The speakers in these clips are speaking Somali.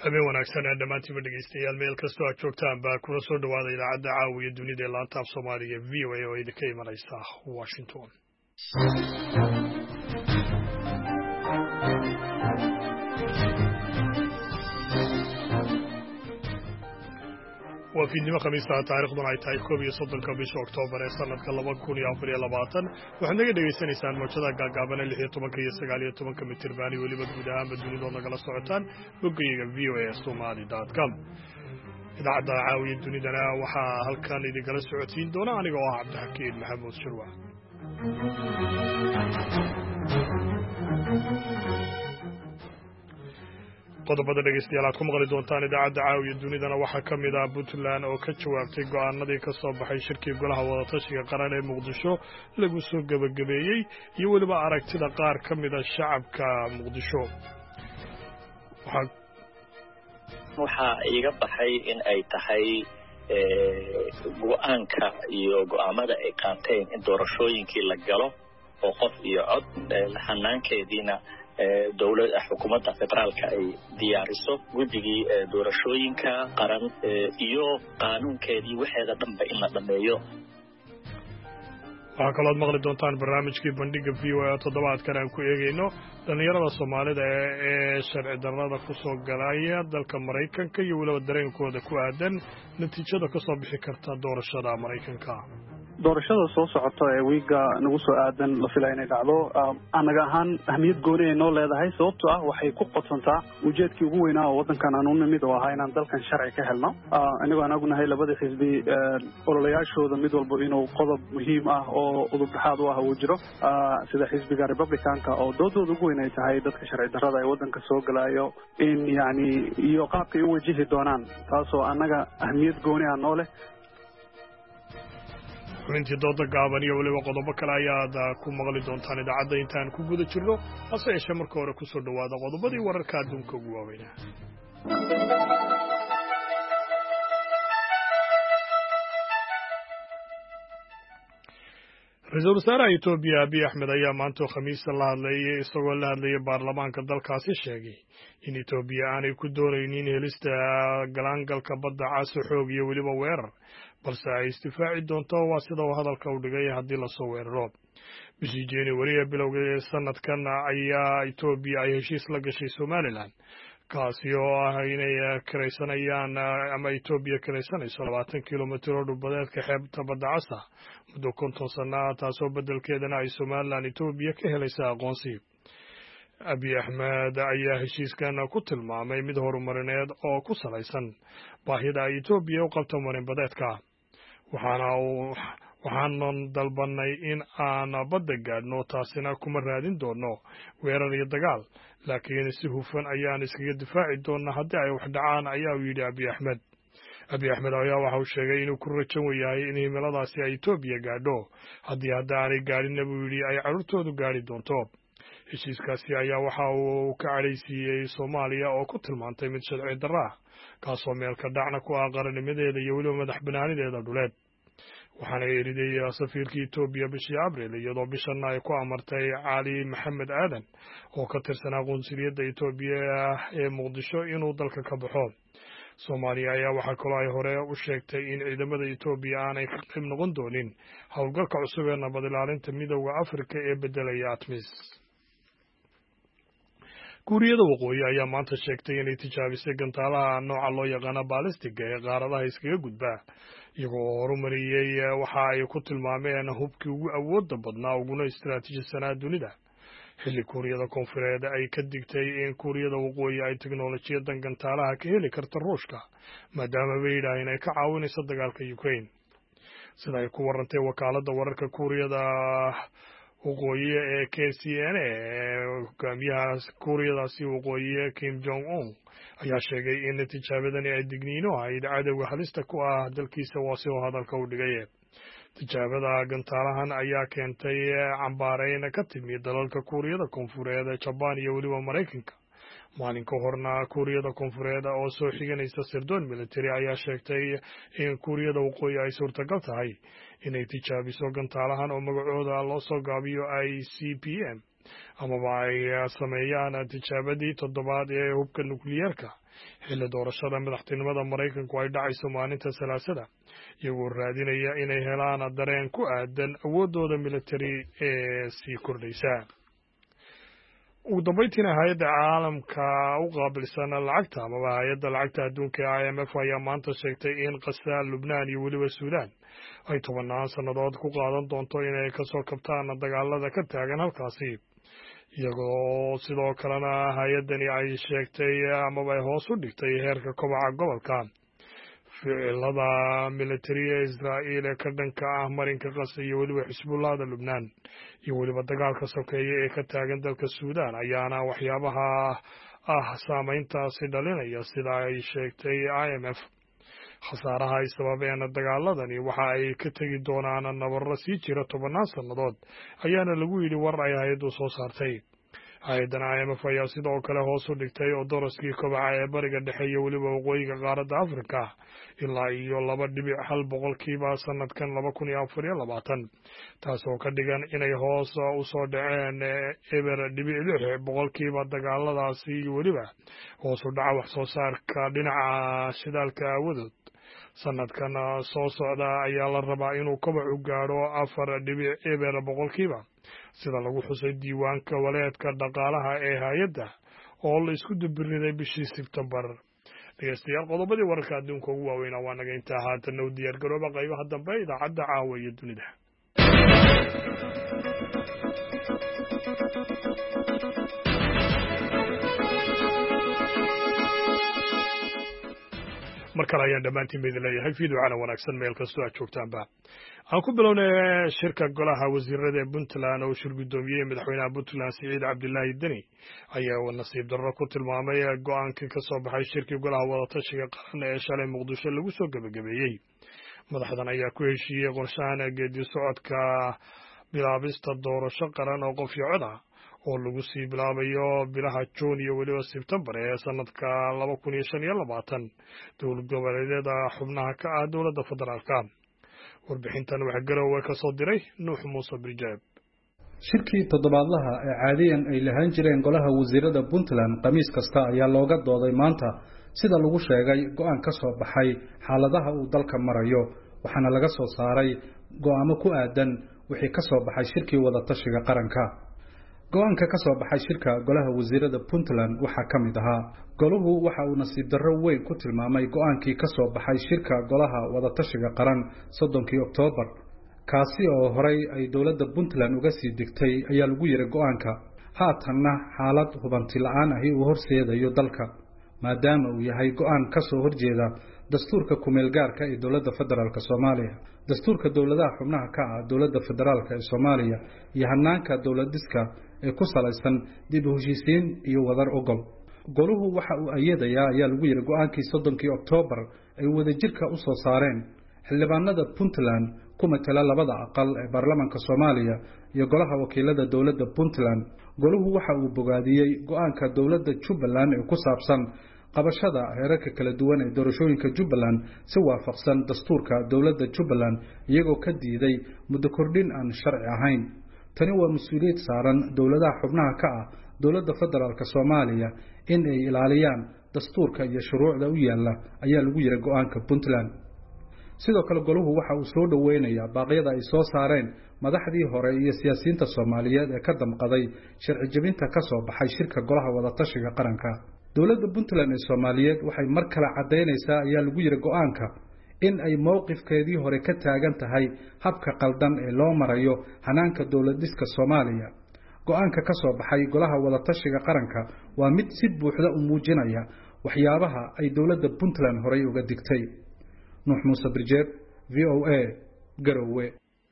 habeen wanaagsan ee dhammaantiinba dhegeystayaal meel kastoo aad joogtaan baa kuna soo dhawaada idaacadda caawiya dunida ee laanta af soomaaliga v o a oo idinka imanaysa washington. waa fiidnimo khamiista taariikhduna ay tahay 11 bisha Oktoobar ee sanadka 2024 waxaad naga dhegaysanaysaan mowjada gaagaaban 16 iyo 19 mitirban weliba guud ahaanba dunida nagala socotaan boggayaga voasomali.com. idaacadda caawiya dunidana waxaa halkan idinkala socodsiin doona aniga oo ah Cabdixakiin Maxamuud Shirwa. qodobada dhegeystayaal aad ku maqli doontaan idaacadda caawiya dunidana waxaa ka mid ah Puntland oo ka jawaabtay go'aanadii ka soo baxay shirkii golaha wadatashiga qaran ee Muqdisho lagu soo gabagabeeyey iyo weliba aragtida qaar ka mid ah shacabka Muqdisho. waxaa iga baxay in ay tahay go'aanka iyo go'aamada ay qaateen in doorashooyinkii la galo oo qof iyo cod hanaankeediina dawladda xukuumadda federaalka ay diyaariso guddigii doorashooyinka qaran iyo qaanuunkeedii waxeeda dhanba in la dhameeyo. waxaa kaloo maqli doontaan barnaamijkii bandhiga VOA toddobaadkan aan ku eegayno dhalinyarada Soomaalida ee sharci darrada ku soo galaya dalka Mareykanka iyo weliba dareenkooda ku aadan natiijada ka soo bixi karta doorashada Mareykanka. doorashada soo socota ee wiiga nagu soo aadan la filayo inay dhacdo anaga ahaan ahmiyad gooni ay noo leedahay sababtoo ah waxay ku qodsantaa ujeedkii ugu weynaa oo waddankan aan u nimid oo ahaa inaan dalkan sharci ka helno anigoo aan ognahay labada xisbi ololayaashooda mid walba inuu qodob muhiim ah oo udub dhexaad u ah uu jiro sida xisbiga Republicanka oo doodooda ugu weyn ay tahay dadka sharci darrada ee waddanka soo galayo in yacni iyo qaabkay u wajihi doonaan taasoo annaga ahmiyad gooni ah noo leh. xubintii dooda gaaban iyo weliba qodobo kale ayaad ku maqli doontaan idaacadda intaan ku guda jirno hase yeeshee marka hore ku soo dhawaada qodobadii wararka adduunka ugu waaweynaa. ra-iisul wasaaraha Itoobiya Abiy Ahmed ayaa maanta khamiista la hadlayay isagoo la hadlayay baarlamaanka dalkaasi sheegay in Itoobiya aanay ku doonaynin helista galaangalka badda cas xoog iyo weliba weerar balse ay isdifaaci doonto waa sida uu hadalka u dhigay haddii la soo weeraro. bishii January ee bilowga sanadkan ayaa Itoobiya ay heshiis la gashay Somaliland kaasi oo ah inay kiraysanayaan ama Itoobiya kiraysanayso 20 kilomitir oo dhulbadeedka xeebta badda cas muddo 50 sano taasoo beddelkeedana ay Somaliland Itoobiya ka helaysa aqoonsi. Abiy Ahmed ayaa heshiiskan ku tilmaamay mid horumarineed oo ku salaysan baahida ay Itoobiya u qabto marinbadeedka. waxaanan dalbanay in aan badda gaadhno taasina kuma raadin doono weerar iyo dagaal laakiin si hufan ayaan iskaga difaaci doonaa haddii ay wax dhacaan ayaa uu yidhi Abiy Ahmed. Abiy Ahmed ayaa waxa uu sheegay inuu ku rajan yahay in himiladaasi ay Itoobiya gaadho haddii aanay gaadhinna buu yidhi ay carruurtoodu gaadhi doonto. heshiiskaasi ayaa waxa uu ka cadhaysiiyey Soomaaliya oo ku tilmaantay mid sharci darro ah kaasoo meel ka dhacna ku ah qarannimadeeda iyo weliba madax banaanideeda dhuleed. waxaana eriday safiirkii Itoobiya bishii Abriil iyadoo bishanna ay ku amartay Cali Maxamed Aadan oo ka tirsanaa qunsuliyadda Itoobiya ee Muqdisho inuu dalka ka baxo. Soomaaliya ayaa waxaa kaloo ay hore u sheegtay in ciidamada Itoobiya aanay ka qayb noqon doonin howlgalka cusub ee nabad ilaalinta midowda Afrika ee beddelaya ATMIS. Kuuriyada Waqooyi ayaa maanta sheegtay inay tijaabisay gantaalaha nooca loo yaqaan ballistiga ee qaaradaha iskaga gudba iyagoo horumariyey waxa ay ku tilmaameen hubkii ugu awoodda badnaa uguna istiraatiijisanaa dunida xilli Kuuriyada Koonfureed ay ka digtay in Kuuriyada Waqooyi ay teknolojiyadan gantaalaha ka heli karto Ruushka maadaama bay yidhaaheen ay ka caawinayso dagaalka Ukraine. sida ay ku warantay wakaaladda wararka Kuuriyada Waqooyi ee KCNA hogaamiyaha Kuuriyadaasi Waqooyi Kim Jong-un ayaa sheegay in tijaabadani ay digniino ahayd cadawga halista ku ah dalkiisa waa si uu hadalka u dhigay. tijaabada gantaalahan ayaa keentay cambaareyn ka timi dalalka Kuuriyada Koonfureed, Japan iyo weliba Mareykanka. maalin ka horna Kuuriyada Koonfureed oo soo xiganaysa sirdoon military ayaa sheegtay in Kuuriyada Waqooyi ay suurtagal tahay inay tijaabiso gantaalahan oo magacooda loo soo gaabiyo ICBM amaba ay sameeyaan tijaabadii toddobaad ee hubka nukliyeerka xilli doorashada madaxtinimada maraykanku ay dhacayso maalinta salaasada iyagoo raadinaya inay helaan dareen ku aadan awooddooda militari ee sii kordhaysa. ugu dambayntiina hay-adda caalamka u qaabilsan lacagta amaba hay-adda lacagta adduunka ee IMF ayaa maanta sheegtay in qasa lubnaan iyo weliba suudaan ay 10 sannadood ku qaadan doonto inay kasoo kabtaan dagaalada ka taagan halkaasi, iyagoo sidoo kalena hay-addani ay sheegtay amaba ay hoos u dhigtay heerka kobaca gobolka. ficilada militari ee Israa'iil ee ka dhanka ah marinka qasa iyo weliba xisbullahda lubnaan iyo weliba dagaalka sokeeye ee ka taagan dalka suudaan ayaana waxyaabaha saameyntaasi dhalinaya sida ay sheegtay IMF. khasaaraha ay sababeen dagaaladani waxa ay ka tegi doonaan nabarro sii jira 10 sannadood ayaana lagu yidhi war ay hay-addu soo saartay. hay-addan IMF ayaa sidoo kale hoos u dhigtay oo daraskii kobaca ee bariga dhexe iyo weliba waqooyiga qaaradda Afrika ilaa iyo 2.1 boqolkiiba sanadkan 2024, taasoo ka dhigan inay hoos u soo dhaceen 0.6 boqolkiiba dagaaladaasi iyo weliba hoos u dhaca wax soo saarka dhinaca shidaalka aawadood. sanadkan soo socda ayaa la rabaa inuu kobacu gaadho 4.0 boqolkiiba sida lagu xusay diiwaanka waleedka dhaqaalaha ee hay-adda oo la isku dubiriday bishii Sebtembar. dhegeystayaal, qodobadii wararka adduunka ugu waaweynaa waa naga intaa. haatan u diyaar garooba qaybaha dambe idaacadda caawa iyo dunida. mar kale ayaan dhammaantiin ba idin leeyahay fiidocana wanaagsan meel kastoo aad joogtaanba. aan ku bilownay shirka golaha wasiirada ee Puntland oo shir gudoomiyey madaxweynaha Puntland Siciid Cabdilaahi Deni ayaa nasiib darro ku tilmaamay go'aankii ka soo baxay shirkii golaha wadatashiga qaran ee shalay Muqdisho lagu soo gabagabeeyey. madaxdan ayaa ku heshiiyey qorshahan geedi socodka bilaabista doorasho qaran oo qof iyo cod ah oo lagu sii bilaabayo bilaha Juun iyo weliba Sebtembar ee sanadka 2025 dowlad goboleedyada xubnaha ka ah dowladda federaalka. warbixintan waxaa Garowe ka soo diray Nuux Muuse Birjaab. shirkii toddobaadlaha ee caadiyan ay lahaan jireen golaha wasiirada Puntland khamiis kasta ayaa looga dooday maanta sida lagu sheegay go'aan ka soo baxay xaaladaha uu dalka marayo, waxaana laga soo saaray go'aamo ku aadan wixii ka soo baxay shirkii wadatashiga qaranka. go'aanka ka soo baxay shirka golaha wasiirada Puntland waxaa ka mid ahaa goluhu waxa uu nasiib darro weyn ku tilmaamay go'aankii ka soo baxay shirka golaha wadatashiga qaran 30 Oktoobar, kaasi oo horey ay dowladda Puntland uga sii digtay ayaa lagu yiri go'aanka. haatanna xaalad hubanti la'aan ahi uu horseedayo dalka maadaama uu yahay go'aan ka soo horjeeda dastuurka kumeel gaarka ee dowladda federaalka Soomaaliya, dastuurka dowladaha xubnaha ka ah dowladda federaalka ee Soomaaliya iyo hanaanka dowladiska ee ku salaysan dib u heshiisiin iyo wadar ogol. goluhu waxa uu ayadayaa ayaa lagu yiri go'aankii 30 Oktoobar ay wadajirka u soo saareen xildhibaanada Puntland ku matala labada aqal ee baarlamaanka Soomaaliya iyo golaha wakiilada dowladda Puntland. goluhu waxa uu bogaadiyey go'aanka dowladda Jubbaland ee ku saabsan qabashada heerarka kala duwan ee doorashooyinka Jubbaland si waafaqsan dastuurka dowladda Jubbaland, iyagoo ka diiday muddo kordhin aan sharci ahayn. tani waa mas'uuliyad saaran dowladaha xubnaha ka ah dowladda federaalka Soomaaliya in ay ilaaliyaan dastuurka iyo shuruucda u yaala ayaa lagu yiri go'aanka Puntland. sidoo kale goluhu waxa uu soo dhaweynayaa baaqyada ay soo saareen madaxdii hore iyo siyaasiyiinta Soomaaliyeed ee ka damqaday sharci jabinta ka soo baxay shirka golaha wadatashiga qaranka. dowladda Puntland ee Soomaaliyeed waxay mar kale cadeynaysaa ayaa lagu yiri go'aanka in ay mowqifkeedii hore ka taagan tahay habka qaldan ee loo marayo hanaanka dowladiska Soomaaliya. go'aanka ka soo baxay golaha wadatashiga qaranka waa mid si buuxda u muujinaya waxyaabaha ay dowladda Puntland horey uga digtay. Nuux Muuse Birjaab, VOA, Garowe.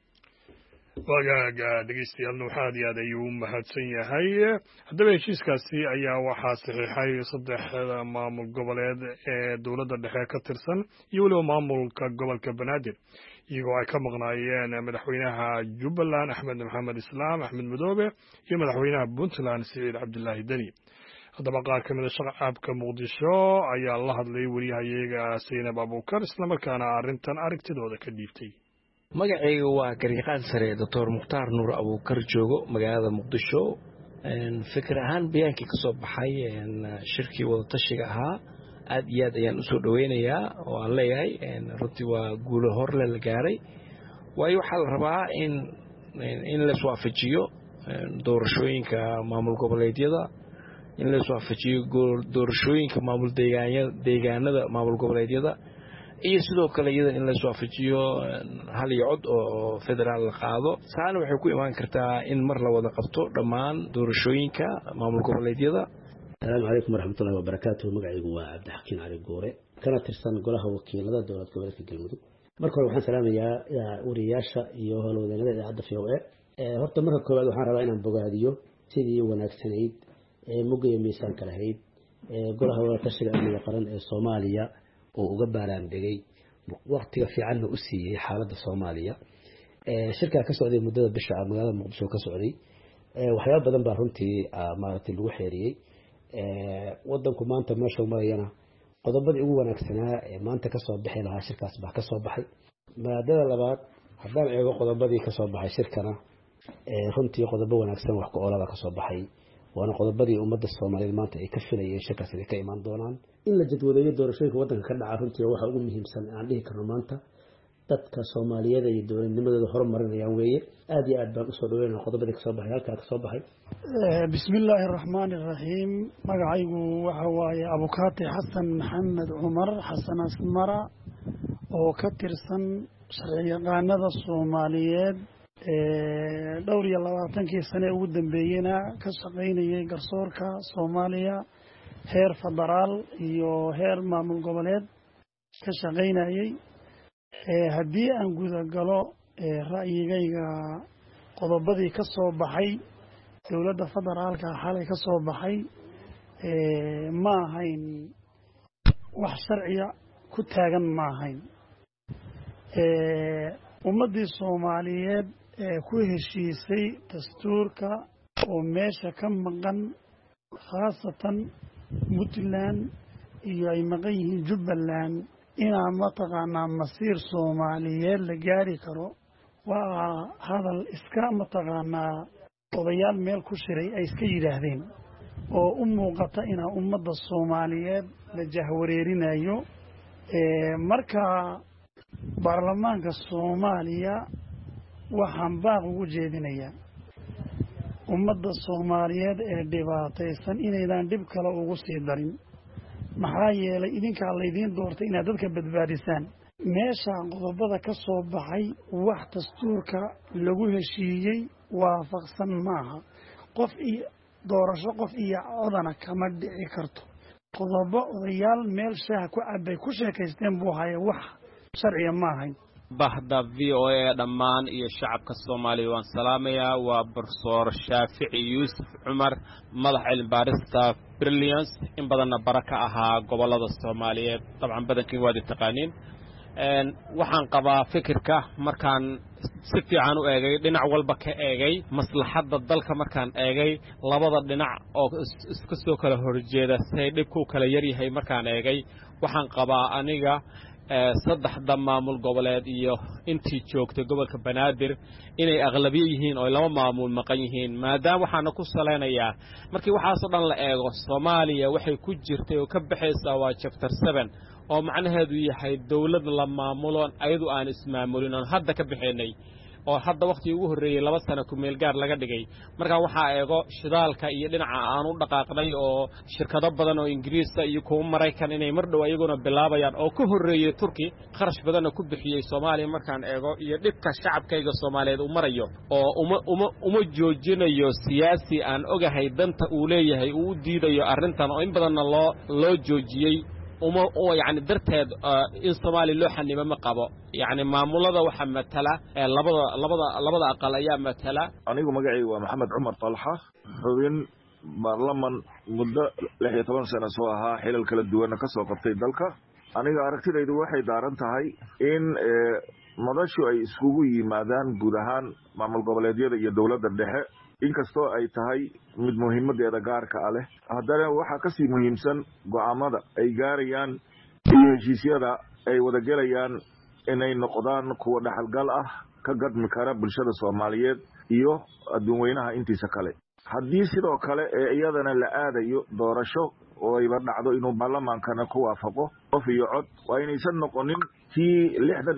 wagaaga dhegeystayaal, Nuux aad iyo aad ayuu u mahadsan yahay. haddaba heshiiskaasi ayaa waxaa saxiixay 3 maamul goboleed ee dowladda dhexe ka tirsan iyo weliba maamulka gobolka Banaadir, iyagoo ay ka maqnaayeen madaxweynaha Jubbaland Axmed Maxamed Islaam Axmed Madoobe iyo madaxweynaha Puntland Siciid Cabdilaahi Deni. haddaba qaar ka mid a shacabka Muqdisho ayaa la hadlay wariyahayaga Saynab Abuukar islamarkaana arrintan aragtidooda ka dhiibtay. magacayga waa garyaqaan sare Dr. Mukhtaar Nuur Abuukar, joogo magaalada Muqdisho. fikir ahaan bayaankii ka soo baxay shirkii wada tashiga ahaa aad iyo aad ayaan u soo dhaweynayaa oo aan leeyahay runtii waa guulo horle la gaaray waayo waxaa la rabaa in la iswaafajiyo doorashooyinka maamul goboleedyada in la iswaafajiyo doorashooyinka maamul deegaanada maamul goboleedyada iyo sidoo kale iyada in la iswaafajiyo hal iyo cod oo federaal la qaado saana waxay ku imaan kartaa in mar la wada qabto dhammaan doorashooyinka maamul goboleedyada. السلام عليكم ورحمة الله وبركاته. مقعد عبد الحكيم علي الجوري كانت ترسل قلها وكيل هذا دولة قبلة الجلمدو مركز وحنا سلام يا ورياشة يوهل وذنذا عدة في وقع هرت مركز كل واحد رأينا بقعديو سيدي وناك سنيد مقيم ميسان كلهيد قلها وتشجع من قرن الصومالية وقبل عن دقي وقت في عنه أسي حالة الصومالية شركة كسعودية مدة بالشعب مقالة مقدسو كسعودي وحياة بدن بارنتي مارت الوحيري waddanku maanta meesha marayana qodobadii ugu wanaagsanaa ee maanta ka soo bixi lahaa shirkaas baa ka soo baxay maadada labaad haddaan eego qodobadii ka soo baxay shirkana runtii qodobo wanaagsan wax ku oolada ka soo baxay waana qodobadii ummadda Soomaaliyeed maanta ay ka filayeen shirkaas ay ka iman doonaan in la jadwaleeyo doorashooyinka waddanka ka dhaca runtii waxa ugu muhiimsan aan dhihi karno maanta dadka Soomaaliyeed iyo dowladnimadooda horumarinayaan weeye aad iyo aad baan u soo dhaweynaa qodobadii ka soo baxay halka ka soo baxay bismillaahir rahmaanir rahiim magacaygu waxa waaye abukaati xasan maxamed cumar xasan asmara oo ka tirsan sharciyaqaanada Soomaaliyeed dhowr iyo 20 sano ugu dambeeyayna ka shaqaynayay garsoorka Soomaaliya heer federaal iyo heer maamul goboleed ka shaqaynayay haddii aan guda galo ra'yigayga qodobadii ka soo baxay dowladda federaalka xalay ka soo baxay ma ahayn wax sharciya ku taagan ma ahayn ummadii Soomaaliyeed ku heshiisay dastuurka oo meesha ka maqan khaasatan Puntland iyo ay maqan yihiin Jubbaland inaan mataqaanaa masiir Soomaaliyeed la gaari karo waa hadal iska mataqaanaa odayaal meel ku shiray ay iska yiraahdeen oo u muuqata in ummadda Soomaaliyeed la jahwareerinayo marka baarlamaanka Soomaaliya waxaan baaq ugu jeedinayaa ummadda Soomaaliyeed ee dhibaataysan inaydan dib kale ugu sii darin maxaa yeelay idinka la idin doortay inaad dadka badbaadisaan meesha qodobada ka soo baxay wax dastuurka lagu heshiiyay waafaqsan maaha qof iyo doorasho qof iyo codana kama dhici karto qodobo odayaal meel shaah ku cabay ku sheekaysteen buu haye wax sharciya ma ahayn bahda VOA dhammaan iyo shacabka Soomaaliya waan salaamayaa waa Professor Shaafici Yuusuf Cumar madax cilmi baarista Brilliance in badanna baraka ahaa gobolada Soomaaliyeed dabcan badankii waad taqaaniin waxaan qabaa fikirka markaan si fiican u eegay dhinac walba ka eegay maslaxadda dalka markaan eegay labada dhinac oo iska soo kala horjeeda say dhibku kala yar yahay markaan eegay waxaan qabaa aniga saddexda maamul goboleed iyo intii joogtay gobolka Banaadir inay aqlabiye yihiin oo laba maamul maqan yihiin maadaama waxaana ku saleynayaa markii waxaas oo dhan la eego Soomaaliya waxay ku jirtay oo ka baxaysaa waa chapter 7 oo macnaheedu yahay dawlad la maamulo ayadu aan ismaamulin oo hadda ka bixinay oo hadda waqti ugu horeeyay 2 sano ku meel gaar laga dhigay marka waxa eego shidaalka iyo dhinaca aan u dhaqaaqnay oo shirkado badan oo Ingiriiska iyo kuwa Mareykan inay mar dhow ayaguna bilaabayaan oo ku horeeyay Turki kharash badan ku bixiyay Soomaaliya markaan eego iyo dhibka shacabkayga Soomaaliyeed u marayo oo uma joojinayo siyaasi aan ogahay danta uu leeyahay uu diidayo arintan oo in badan loo joojiyay يعني درتها إن صومالي لوحة نما مقابو يعني معمولة وحا مثلا لبضا أقل أيام مثلا أنا مقعي ومحمد عمر طلحة حوين برلمان مدة لحية 8 سنة سواها حيل الكلا الدوانا كسوة قبطي دالك أنا أركتي ليدو واحد دارنتهاي إن مداشو أي اسكوغي مادان قدهان معمول قبليدية iyo dawladda dhexe inkastoo ay tahay mid muhiimadeeda gaarka ah leh haddana waxa ka sii muhiimsan go'aamada ay gaarayaan iyo heshiisyada ay wada galayaan inay noqdaan kuwa dhaxalgal ah ka gadmi kara bulshada Soomaaliyeed iyo adduunweynaha intiisa kale haddii sidoo kale iyadana la aadayo doorasho oo ayba dhacdo inuu baarlamaankana ku waafaqo qof iyo cod waa inaysan noqonin tii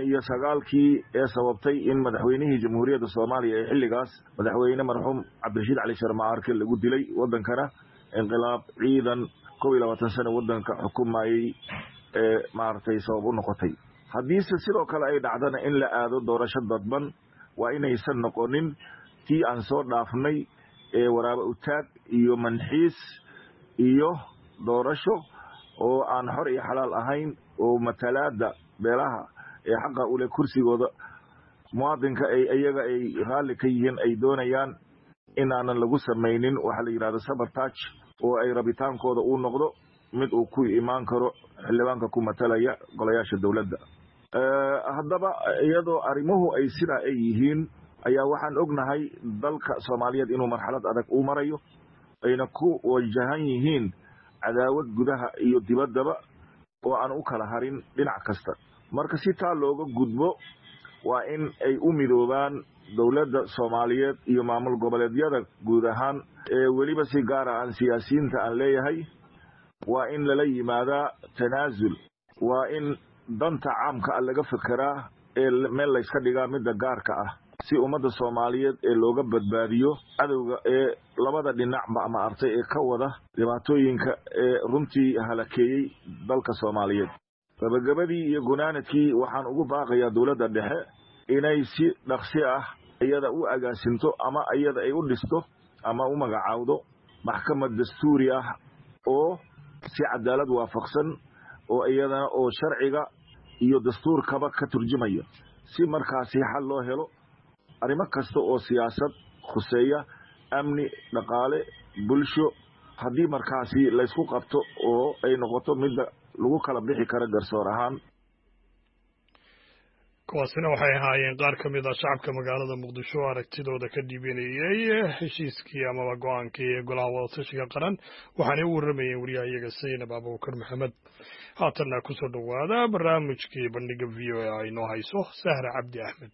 69kii ee sababtay in madaxweynihii jamhuuriyadda Soomaaliya ee xilligaas madaxweyne marxuum Cabdirashiid Cali Sharma Arke lagu dilay wadankana inqilaab ciidan 12 sano wadanka xukumayay maartay sabab u noqotay haddii sidoo kale ay dhacdana in la aado doorasho dadban waa inaysan noqonin tii aan soo dhaafnay ee waraaba u taag iyo manxiis iyo doorasho oo aan xor iyo xalaal ahayn oo matalaada beelaha ee xaqa u leh kursigooda muwaadinka iyaga ay raali ka yihiin ay doonayaan inaanan lagu samaynin waxa la yiraahdo sabotage oo ay rabitaankooda uu noqdo mid uu ku imaan karo xildhibaanka ku matalaya golayaasha dawladda haddaba iyadoo arrimuhu ay sidaa ay yihiin ayaa waxaan ognahay dalka Soomaaliyeed inuu marxalad adag u marayo ayna ku wajahan yihiin cadaawad gudaha iyo dibaddaba oo aan u kala harin dhinac kasta marka si taa looga gudbo waa in ay u midoobaan dawladda Soomaaliyeed iyo maamul goboleedyada guud ahaan waliba si gaar ah siyaasiyiinta aan leeyahay waa in lala yimaadaa tanaasul waa in danta caamka laga fikiraa meel la iska dhigaa midda gaarka ah si ummadda Soomaaliyeed ee looga badbaadiyo cadawga ee labada dhinacba ama artay ee ka wada dhibaatooyinka ee runtii halakeeyay dalka Soomaaliyeed gabagabadii iyo gunaanadkii waxaan ugu baaqayaa dawladda dhexe inay si dhaqsi ah iyada u agaasinto ama iyada ay u dhisto ama u magacaawdo maxkamad dastuuri ah oo si cadaalad waafaqsan oo iyadana oo sharciga iyo dastuurkaba ka turjumaya si markaasi xal loo helo arrimo kasta oo siyaasad khuseeya amni dhaqaale bulsho haddii markaasi la isku qabto oo ay noqoto mid lagu kala bixi karo garsoor ahaan kuwaasina waxay ahaayeen qaar ka mid ah shacabka magaalada Muqdisho aragtidooda ka dhibanayay heshiiskii amaba go'aankii golaha wadatashiga qaran waxaana u waramayeen wariyahayaga Saynab Abuukar Maxamed haatanna ku soo dhawaada barnaamijkii bandhiga VOA ay noo hayso Sahra Cabdi Ahmed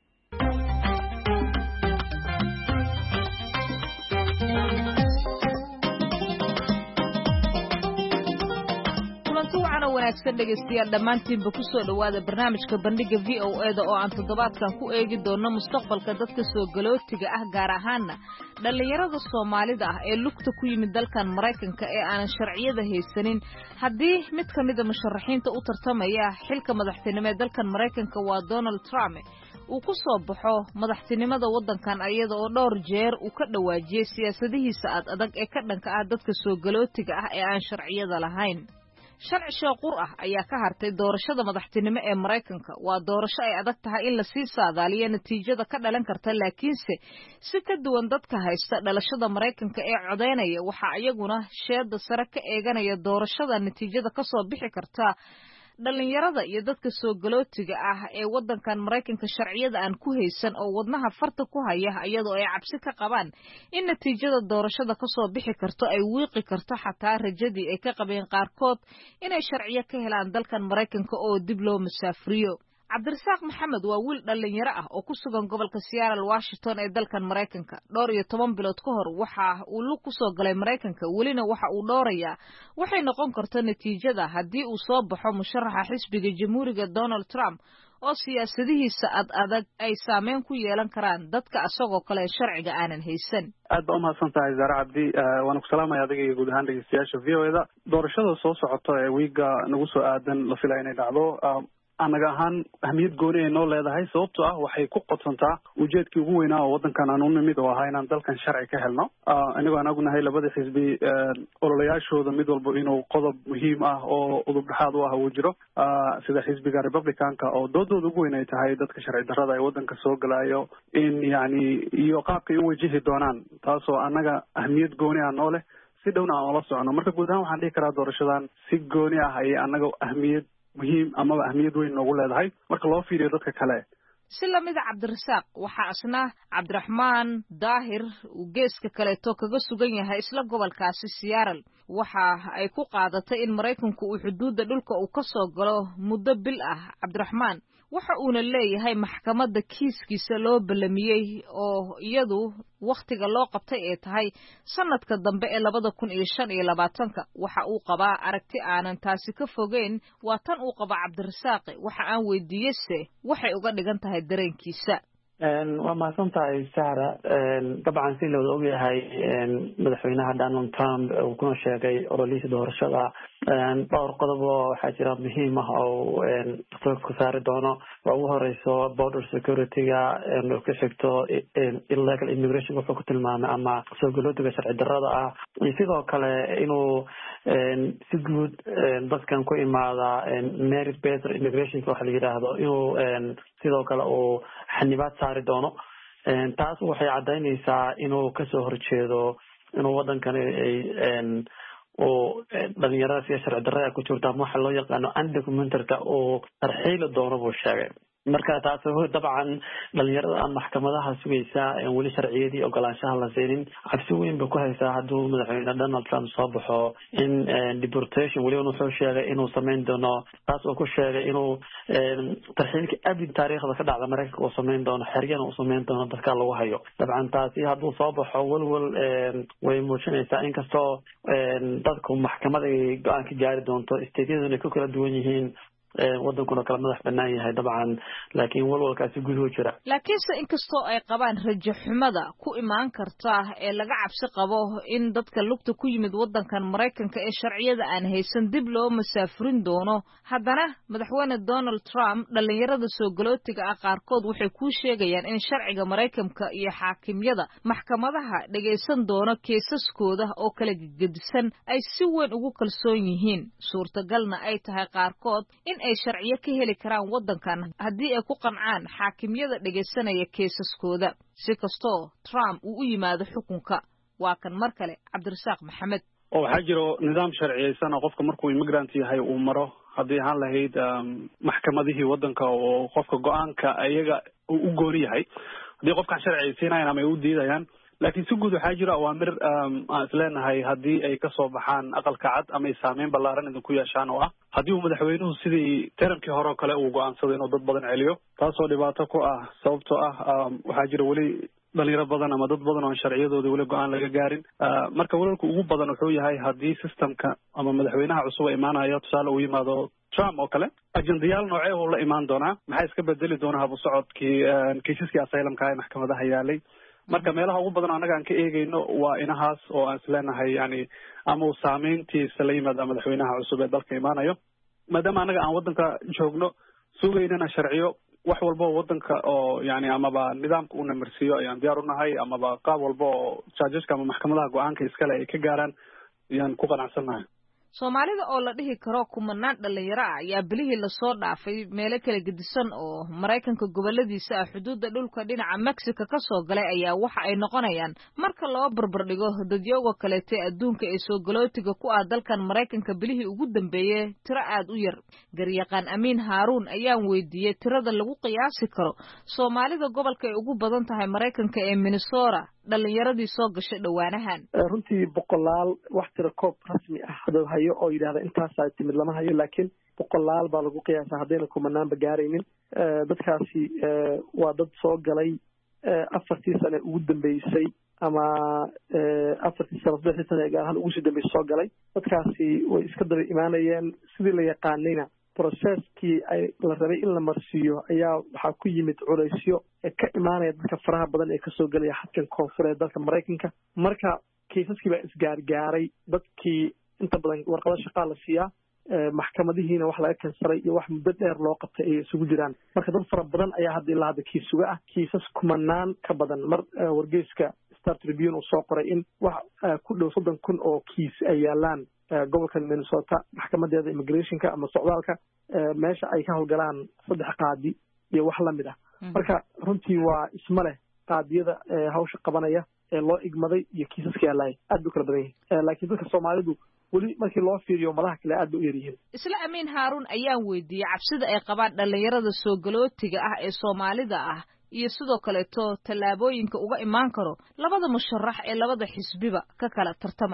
wanaagsan dhegeystayaal dhammaantiinba ku soo dhawaada barnaamijka bandhiga VOA da oo aan toddobaadkan ku eegi doono mustaqbalka dadka soo galootiga ah gaar ahaanna dhallinyarada Soomaalida ah ee lugta ku yimid dalkan Mareykanka ee aanan sharciyada haysanin haddii mid ka mid ah musharaxiinta u tartamaya xilka madaxtinimo ee dalkan Mareykanka waa Donald Trump uu ku soo baxo madaxtinimada wadankan ayada oo dhowr jeer uu ka dhawaajiyay siyaasadihiisa adag ee ka dhanka ah dadka soo galootiga ah ee aan sharciyada lahayn sharci shaqur ah ayaa ka hartay doorashada madaxtinimo ee Mareykanka waa doorasho ay adag tahay in la sii saadaaliyo natiijada ka dhalan karta laakiinse si ka duwan dadka haysta dhalashada Mareykanka ee codeynaya waxa ayaguna sheeda sare ka eeganaya doorashada natiijada ka soo bixi karta dhalinyarada iyo dadka soo galootiga ah ee wadankan Mareykanka sharciyada aan ku haysan oo wadnaha farta ku haya iyadoo ay cabsi ka qabaan in natiijada doorashada ka soo bixi karto ay wiiqi karto xataa rajadii ay ka qabeen qaarkood inay sharciyo ka helaan dalkan Mareykanka oo dib loo musaafriyo Cabdirasaaq Maxamed waa wiil dhalinyaro ah oo ku sugan gobolka Seattle Washington ee dalkan Mareykanka dhowr iyo 10 bilood ka hor waxa uu lug ku soo galay Mareykanka welina waxa uu dhoorayaa waxay noqon karto natiijada haddii uu soo baxo musharaxa xisbiga Jamhuuriga Donald Trump oo siyaasadihiisa adag ay saameyn ku yeelan karaan dadka asagoo kale sharciga aanan haysan aad baa umahadsantahay Zahra Cabdi waan ku salaamayaa adiga iyo guud ahaan dhegeystayaasha VOA da doorashada soo socota ee wiiga nagu soo aadan la filayo inay dhacdo anaga ahaan ahmiyad gooni ay noo leedahay sababtoo ah waxay ku qodsantaa ujeedkii ugu weynaa oo wadankan aan u nimid oo ahaa inaan dalkan sharci ka helno anigoo aan ognahay labada xisbi ololayaashooda mid walba inuu qodob muhiim ah oo udub dhexaad u ah uu jiro sida xisbiga Republicanka oo doodooda ugu weyn ay tahay dadka sharci darrada ee wadanka soo galayo in yani iyo qaabkay u wajihi doonaan taasoo anaga ahmiyad gooni ah noo leh si dhowna aan ula socono marka guud ahaan waxaan dhihi karaa doorashadan si gooni ah ayay anaga ahmiyad muhiim ama ahmiyad weyn noogu leedahay marka loo fiiriyo dadka kale si lamida Cabdirasaaq waxa asna Cabdiraxmaan Daahir uu geeska kale to kaga sugan yahay isla gobolkaasi Seattle waxa ay ku qaadatay in Maraykanku uu xuduudda dhulka uu ka soo galo muddo bil ah. Cabdiraxmaan waxa uuna leeyahay maxkamadda kiiskiisa loo ballamiyey oo iyadu wakhtiga loo qabtay ee tahay sanadka dambe ee 2025 waxa uu qabaa aragti aanan taasi ka fogeyn waa tan uu qaba Cabdirasaaq waxa aan weydiiyeyse waxay uga dhigan tahay dareenkiisa. waa mahadsantahay Sahra. dabcan si loo ogyahay madaxweynaha Donald Trump uu kuna sheegay ololihiisa doorashada dhowr qodob oo waxaa jira muhiim ah oo ku saari doono. waa ugu horeyso border security-ga ka xigto illegal immigration wuxuu ku tilmaamay ama soo galootiga sharci darrada ah. sidoo kale inuu si guud dadkan ku imaada merit based immigration waxa la yiraahdo inuu sidoo kale uu xanibaad saari doono. taas waxay cadaynaysaa inuu kasoo horjeedo inuu wadankan ay oo dhalinyarada si sharci darrada ku jirta ama waxa loo yaqaano undocumented-ka oo tarxiil doono buu sheegay. marka taas dabcan dhalinyarada aan maxkamadaha sugaysa weli sharciyadii ogolaanshaha la siinin cabsi weyn ba ku haysaa hadduu madaxweyne Donald Trump soo baxo in deportation weli wuxuu sheegay inuu sameyn doono. taas oo ku sheegay inuu tarxiilka abid taariikhda ka dhacda Mareykanka uu sameyn doono xeriyana uu sameyn doono dadka lagu hayo. dabcan taasi hadduu soo baxo walwal way muujinaysaa inkastoo dadku maxkamada ay go'aan ka gaari doonto isteedyaduna ku kala duwan yihiin wadankuna kala madax banaan yahay dabcan laakiin walwalkaasi guduhu jira. laakiinse inkastoo ay qabaan rajo xumada ku imaan karta ee laga cabsi qabo in dadka lugta ku yimid wadankan Mareykanka ee sharciyada aan haysan dib loo masaafurin doono, haddana madaxweyne Donald Trump dhalinyarada soo galootiga ah qaarkood waxay ku sheegayaan in sharciga Mareykanka iyo xaakimyada maxkamadaha dhageysan doono keesaskooda oo kala gedisan ay si weyn ugu kalsoon yihiin. suurtagalna ay tahay qaarkood in ay sharciyo ka heli karaan wadankan haddii ay ku qancaan xaakimyada dhageysanaya keesaskooda. si kastoo Trump uu u yimaado xukunka waa kan mar kale Cabdirasaaq Maxamed. oo waxaa jiro nidaam sharciyeysan oo qofka markuu immigrant yahay uu maro haddii aan lahayd maxkamadihii wadanka oo qofka go'aanka ayaga uu u gooni yahay haddii qofkan sharciyeysiinayaan ama ay u diidayaan. laakiin si guud waxaa jira awaamir aan isleenahay haddii ay kasoo baxaan aqalka cad ama ay saameyn ballaaran idinku yeeshaan oo ah haddii uu madaxweynuhu sidii terankii hore oo kale uu go'aansado inuu dad badan celiyo taasoo dhibaato ku ah sababtoo ah waxaa jira weli dhalinyaro badan ama dad badan oo sharciyadooda weli go'aan laga gaarin. marka walwalka ugu badan wuxuu yahay haddii systemka ama madaxweynaha cusub imaanaya tusaale uu yimaado Trump oo kale ajendayaal noocee uu la imaan doonaa maxay iska bedeli doonaa habu socodkii kiisaskii asylumka ee maxkamadaha yaalay. marka meelaha ugu badan anaga aan ka eegayno waa inahaas oo aan isleenahay yani ama uu saameyntiisa la yimaado madaxweynaha cusub ee dalka imaanayo maadaama anaga aan wadanka joogno sugaynana sharciyo wax walba oo wadanka oo yani amaba nidaamka uu namarsiiyo ayaan diyaar u nahay amaba qaab walba oo judgeska ama maxkamadaha go'aanka iskale ay ka gaaraan ayaan ku qanacsannahay. Soomaalida oo la dhihi karo kumanaan dhalinyaro ah ayaa bilihii la soo dhaafay meelo kala gedisan oo Mareykanka goboladiisa ah xuduudda dhulka dhinaca Mexico ka soo galay ayaa waxa ay noqonayaan marka loo barbardhigo dadyooga kale ee adduunka ee soo galootiga ku ah dalkan Mareykanka bilihii ugu dambeeyay tiro aad u yar. Garyaqaan Amiin Haruun ayaan weydiiyay tirada lagu qiyaasi karo Soomaalida gobolka ay ugu badan tahay Mareykanka ee Minnesota dhalinyaradii soo gashay dhawaanahan. runtii boqolaal wax tiro koob rasmi ah hadoo hayo oo yiraahdo intaas ay timid lama hayo laakiin boqolaal baa lagu qiyaasaa haddayna kumanaanba gaaraynin. dadkaasi waa dad soo galay 4 sano ugu dambeysay ama 4 sano 3 sano gaar ahaan ugu sii dambeysay soo galay. dadkaasi way iska daba imaanayeen sidii la yaqaanayna processkii ay la rabay in la marsiiyo ayaa waxaa ku yimid culaysyo ka imaanaya dadka faraha badan ee kasoo gelaya xadkan koonfureed dalka Mareykanka. marka kiisaskii baa isgaargaaray dadkii inta badan warqado shaqaa la siiyaa maxkamadihiina wax laga kansaray iyo wax muddo dheer loo qabtay ay isugu jiraan. marka dad fara badan ayaa hadda ilaa hadda kiisuga ah kiisas kumanaan ka badan. mar wargeyska Star Tribune uu soo qoray in wax ku dhow 30,000 oo kiis ay yaalaan gobolka Minnesota maxkamadeeda immigrationka ama socdaalka meesha ay ka howlgalaan 3 qaadi iyo wax lamid ah. marka runtii waa isma leh qaadiyada hawsha qabanaya ee loo igmaday iyo kiisaska yaalay aad u kala badan yihiin. laakiin dadka Soomaalidu weli markii loo fiiriyo madaxa kale aad u yaryihiin. Isla Amiin Haruun ayaan weydiiyay cabsida ay qabaan dhalinyarada soo galootiga ah ee Soomaalida ah iyo sidoo kale tallaabooyinka uga imaan karo labada musharax ee labada xisbiba ka kala tartamaya.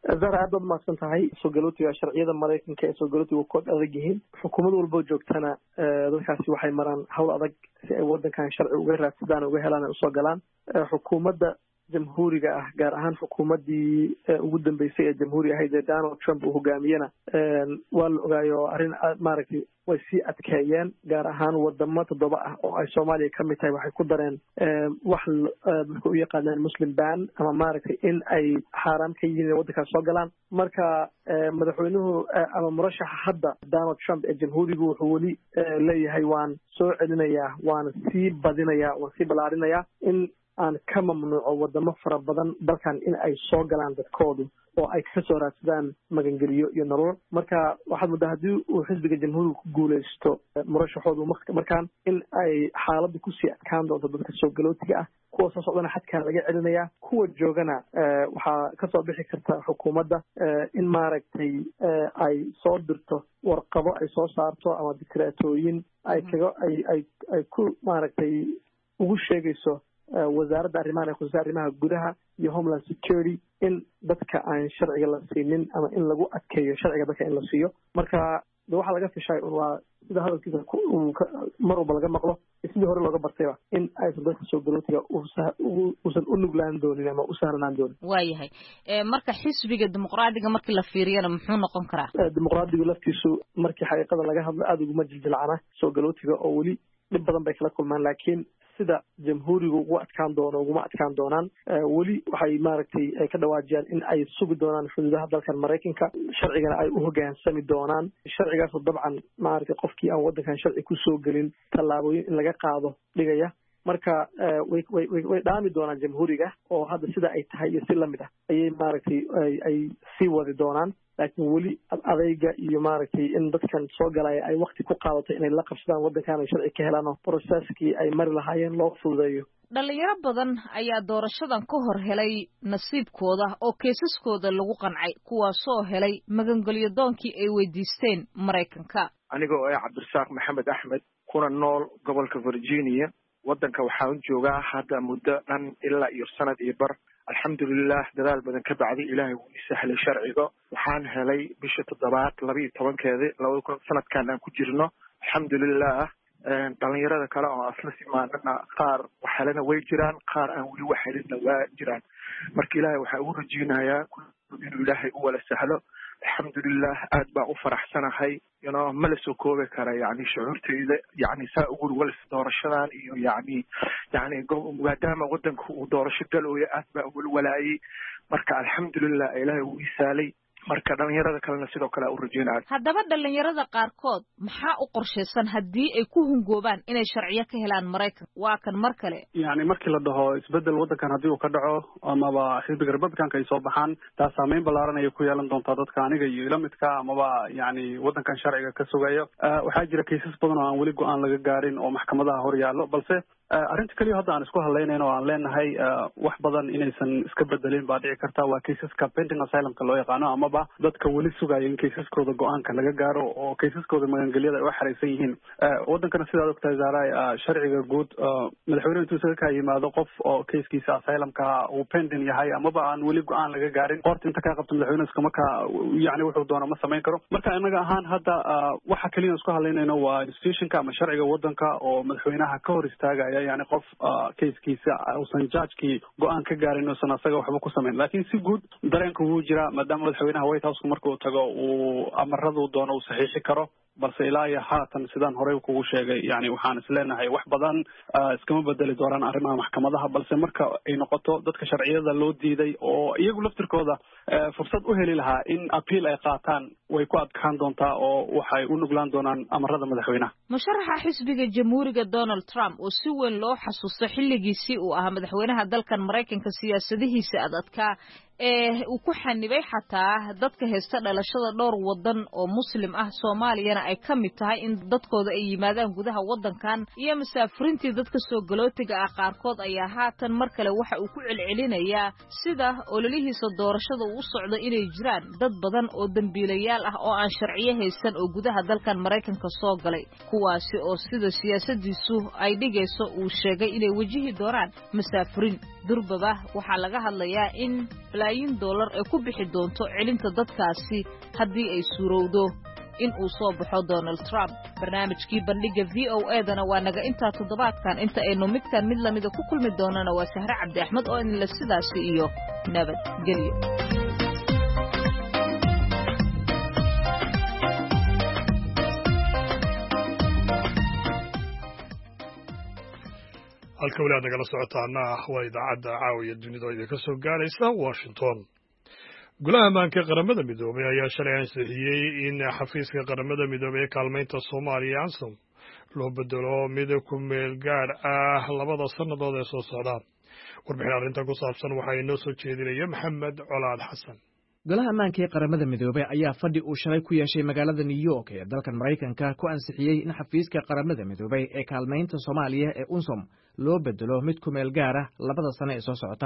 zahra aad baad mahadsan tahay. soo galootiga sharciyada maraykanka ee soo galootiga kood adag yihiin. xukuumad walboo joogtana dadkaasi waxay maraan hawl adag si ay wadankan sharci uga raadsadaan uga helaan ay usoo galaan. xukuumadda jamhuuriga ah gaar ahaan xukuumaddii ugu dambeysay ee jamhuuri ahayd ee Donald Trump uu hogaamiyena waa la ogaayo arrin maaragtay way sii adkeeyeen gaar ahaan wadamo 7 ah oo ay Soomaaliya ka mid tahay waxay ku dareen wax dadku u yaqaanaan Muslim ban ama maaragtay in ay xaraam ka yihiin wadanka soo galaan. marka madaxweynuhu ama murashaxa hadda Donald Trump ee jamhuurigu wuxuu weli leeyahay waan soo celinayaa waan sii badinayaa waan sii balaarinayaa in aan ka mamnuuco wadamo fara badan dalkan in ay soo galaan dadkoodu oo ay ka soo raadsadaan magangeliyo iyo nolol. marka waxaad muddaa haddii uu xisbiga jamhuuriga ku guulaysto murashaxoodu markaan in ay xaaladdu kusii adkaan doonto dadka soo galootiga ah. kuwa soo socdana xadkaa laga celinayaa. kuwa joogana waxaa kasoo bixi karta xukuumadda in maaragtay ay soo dirto warqado ay soo saarto ama dikreetooyin ay kaga ay ku maaragtay ugu sheegayso wasaaradda arrimaha gudaha iyo Homeland Security in dadka aan sharciga la siinin ama in lagu adkeeyo sharciga dadka in la siiyo. marka waxaa laga fishay waa sida hadalkiisa mar walba laga maqlo sidii hore looga bartayba in aysan dadka soo galootiga uusan u nuglaan doonin ama u sahlanaan doonin. waayahay marka xisbiga dimuqraadiga markii la fiiriyana muxuu noqon karaa? dimuqraadigu laftiisu markii xaqiiqada laga hadlo aada uguma jiljilcana soo galootiga oo weli dhib badan bay kala kulmaan laakiin sida jamhuurigu uguma adkaan doonaan. weli waxay maaragtay ka dhawaajiyaan in ay sugi doonaan xuduudaha dalkan Maraykanka sharcigana ay u hogaansami doonaan. sharcigaas dabcan maaragtay qofkii aan wadankan sharci ku soo gelin tallaabooyin in laga qaado dhigaya. marka way dhaami doonaan jamhuuriga oo hadda sida ay tahay iyo si lamid ah ayay maaragtay ay sii wadi doonaan. laakiin weli adayga iyo maaragtay in dadkan soo galaya ay waqti ku qaadato inay la qabsadaan wadankan ay sharci ka helaan oo processkii ay mari lahaayeen loo fududeeyo. dhalinyaro badan ayaa doorashadan ka hor helay nasiibkooda oo keesaskooda lagu qancay kuwaasoo helay magangelyo doonkii ay weydiisteen Maraykanka. aniga oo Cabdirasaaq Maxamed Axmed kuna nool gobolka Virginia wadanka waxaan joogaa hadda muddo dhan ilaa iyo sanad iyo bar. alxamdulilah dadaal badan ka bacdi ilaahay wuu ii sahlay sharciga. waxaan helay bisha 7 12 sanadkan aan ku jirno. alxamdulilah dhalinyarada kale oo asla simaanana qaar waxalena way jiraan qaar aan weli waxhelina waa jiraan. marka ilaahay waxaa ugu rajeynayaa inuu ilaahay u wala sahlo. alxamdulilah aad baan u faraxsanahay ma la soo koobi kara shucuurteyda saa ugu wala doorashadan iyo maadaama wadanka uu doorasho galooya aad baa ugu walaayay. marka alxamdulilah ilaahay wuu ii saalay. marka dhalinyarada kalena sidoo kale u rajeynaya. haddaba dhalinyarada qaarkood maxaa u qorshaysan haddii ay ku hungoobaan inay sharciyo ka helaan Maraykan? waa kan mar kale markii la dhaho isbedel wadankan haddii uu ka dhaco amaba xisbiga Republicanka ay soo baxaan taas saameyn ballaaran ayay ku yeelan doontaa dadka aniga iyo ila midka amaba wadankan sharciga ka sugayo. waxaa jira cases badan oo aan weli go-aan laga gaarin oo maxkamadaha hor yaallo balse arrinta kaliya hadda aan isku hadlaynayn oo aan leenahay wax badan inaysan iska bedelin baa dhici karta waa caseska pending asylumka loo yaqaano amaba dadka weli sugaya in caseskoda go-aanka laga gaaro oo caseskoda magangelyada ay u xareysan yihiin. wadankana sidaad ogtahay Zahra sharciga guud madaxweynuhu intuu isaga ka yimaado qof oo casekiisa asylumka uu pending yahay amaba aan weli go-aan laga gaarin qoorta inta ka qabto madaxweynuhu iskama ka wuxuu doono ma samayn karo. marka inaga ahaan hadda waxa kaliya isku hadlaynayno waa institutionka ama sharciga wadanka oo madaxweynaha ka hor istaagaya qof casekiisa uusan judgekii go-aan ka gaarin uusan asaga waxba ku samayn. laakiin si guud dareenka wuu jiraa maadaama madaxweynaha White House markuu tago uu amaradu doono uu saxiixi karo. balse ilaa iyo haatan sidaan horey kugu sheegay waxaan isleenahay wax badan iskama bedeli doonaan arrimaha maxkamadaha balse marka ay noqoto dadka sharciyada loo diiday oo iyagu laftirkooda fursad u heli lahaa in appeal ay qaataan way ku adkaan doontaa oo waxay u nuglaan doonaan amarada madaxweynaha. musharaxa xisbiga jamhuuriga Donald Trump oo si weyn loo xasuusto xilligiisii uu ahaa madaxweynaha dalkan Maraykanka siyaasadihiisa adadka uu ku xanibay xataa dadka haysta dhalashada dhowr wadan oo muslim ah Soomaaliyana ay ka mid tahay in dadkooda ay yimaadaan gudaha wadankan iyo musaafiriintii dadka soo galootiga ah qaarkood ayaa haatan mar kale waxa uu ku celcelinayaa sida ololihiisa doorashada uu socdo inay jiraan dad badan oo dambiilayaal tahriibayaal ah oo aan sharciyo haysan oo gudaha dalkan Maraykanka soo galay kuwaasi oo sida siyaasadiisu ay dhigayso uu sheegay inay wajihi doonaan masaafurin durbaba waxaa laga hadlayaa in bilaayin dollar ay ku bixi doonto celinta dadkaasi haddii ay suurowdo in uu soo baxo Donald Trump barnaamijkii bandhiga VOA-dana waa naga inta toddobaadkan inta aynu midkan mid lamida ku kulmi doonana waa Sahra Cabdi Axmed oo in la sidaasi iyo nabad geliyo halka walaad nagala socotaana waa idaacadda caawiya dunida oo idinka soo gaaraysa Washington golaha ammaanka qaramada midoobay ayaa shalay ansixiyey in xafiiska qaramada midoobay ee kaalmaynta Soomaaliya ANSOM loo bedelo mid ku meel gaar ah labada sannadood ee soo socda warbixin arrintan ku saabsan waxaa inoo soo jeedinaya Maxamed Colaad Xasan golaha ammaanka ee qaramada midoobay ayaa fadhi uu shalay ku yeeshay magaalada New York ee dalkan Maraykanka ku ansixiyey in xafiiska qaramada midoobay ee kaalmaynta Soomaaliya ee ANSOM loo bedelo mid ku meel gaar ah labada sano ee soo socota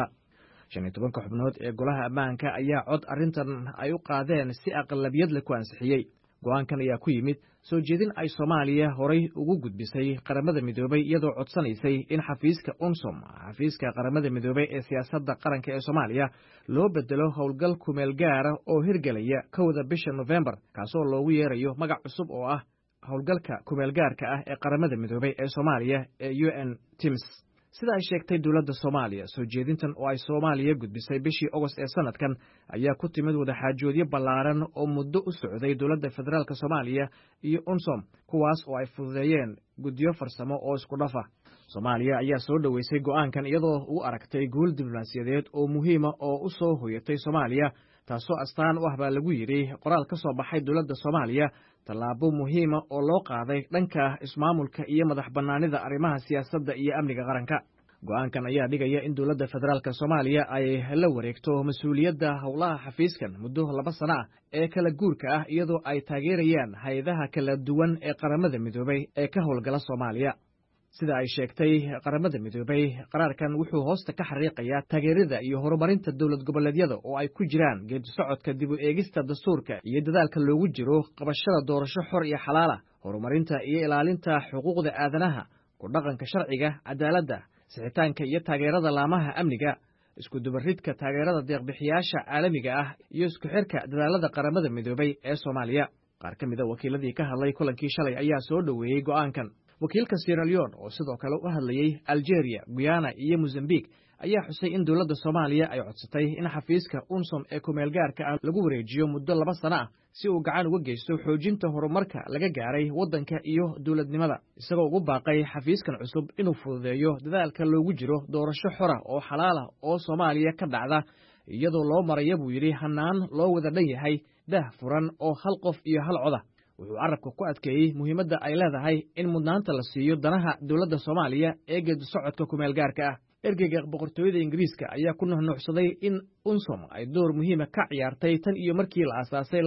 15 xubnood ee golaha ammaanka ayaa cod arrintan ay u qaadeen si aqlabiyad leh ku ansixiyey go'aankan ayaa ku yimid soo jeedin ay Soomaaliya horay ugu gudbisay qaramada midoobay iyadoo codsanaysay in xafiiska ANSOM xafiiska qaramada midoobay ee siyaasadda qaranka ee Soomaaliya loo bedelo howlgal ku meel gaar ah oo hirgelaya kowda bisha November kaasoo loogu yeerayo magac cusub oo ah howlgalka ku meel gaarka ah ee qaramada midoobay ee Soomaaliya ee UNTIMS sida ay sheegtay dawladda Soomaaliya soo jeedintan oo ay Soomaaliya gudbisay bishii August ee sanadkan ayaa ku timid wada xaajoodyo ballaaran oo muddo u socday dawladda federaalka Soomaaliya iyo ANSOM kuwaas oo ay fududeeyeen guddiyo farsamo oo isku dhafa Soomaaliya ayaa soo dhaweysay go'aankan iyadoo uu aragtay guul diblomaasiyadeed oo muhiim ah oo u soo hoyatay Soomaaliya taasoo astaan u ah baa lagu yiri qoraal ka soo baxay dawladda Soomaaliya tallaabo muhiim ah oo loo qaaday dhanka ismaamulka iyo madax bannaanida arrimaha siyaasadda iyo amniga qaranka go'aankan ayaa dhigaya in dawladda federaalka Soomaaliya ay la wareegto mas'uuliyadda howlaha xafiiskan muddo 2 sano ah ee kala guurka ah iyadoo ay taageerayaan hay'adaha kala duwan ee qaramada midoobay ee ka howlgala Soomaaliya sida ay sheegtay qaramada midoobay qaraarkan wuxuu hoosta ka xariiqayaa taageerada iyo horumarinta dawlad goboleedyada oo ay ku jiraan geedi socodka dib u eegista dastuurka iyo dadaalka loogu jiro qabashada doorasho xor iyo xalaal ah horumarinta iyo ilaalinta xuquuqda aadanaha ku dhaqanka sharciga cadaaladda sixitaanka iyo taageerada laamaha amniga isku dubaridka taageerada deeq-bixiyaasha caalamiga ah iyo isku xirka dadaalada qaramada midoobay ee Soomaaliya qaar ka mid ah wakiiladii ka hadlay kulankii shalay ayaa soo dhaweeyay go'aankan wakiilka Sierra Leone oo sidoo kale u hadlayay Algeria, Guyana iyo Mozambique ayaa xusay in dawladda Soomaaliya ay codsatay in xafiiska ANSOM ee ku meel gaarka ah lagu wareejiyo muddo 2 sano ah si uu gacan uga geysto xoojinta horumarka laga gaaray waddanka iyo dawladnimada isagoo ugu baaqay xafiiskan cusub inuu fududeeyo dadaalka loogu jiro doorasho xor ah oo xalaal ah oo Soomaaliya ka dhacda iyadoo loo marayo buu yiri hanaan loo wada dhan yahay dah furan oo hal qof iyo hal cod wuxuu carabka ku adkeeyey muhiimadda ay leedahay in mudnaanta la siiyo danaha dawladda Soomaaliya ee geedi socodka ku meel gaarka ah ergeyga boqortooyada Ingiriiska ayaa ku nuuxnuuxsaday in ANSOM ay door muhiim ah ka ciyaartay tan iyo markii la aasaasay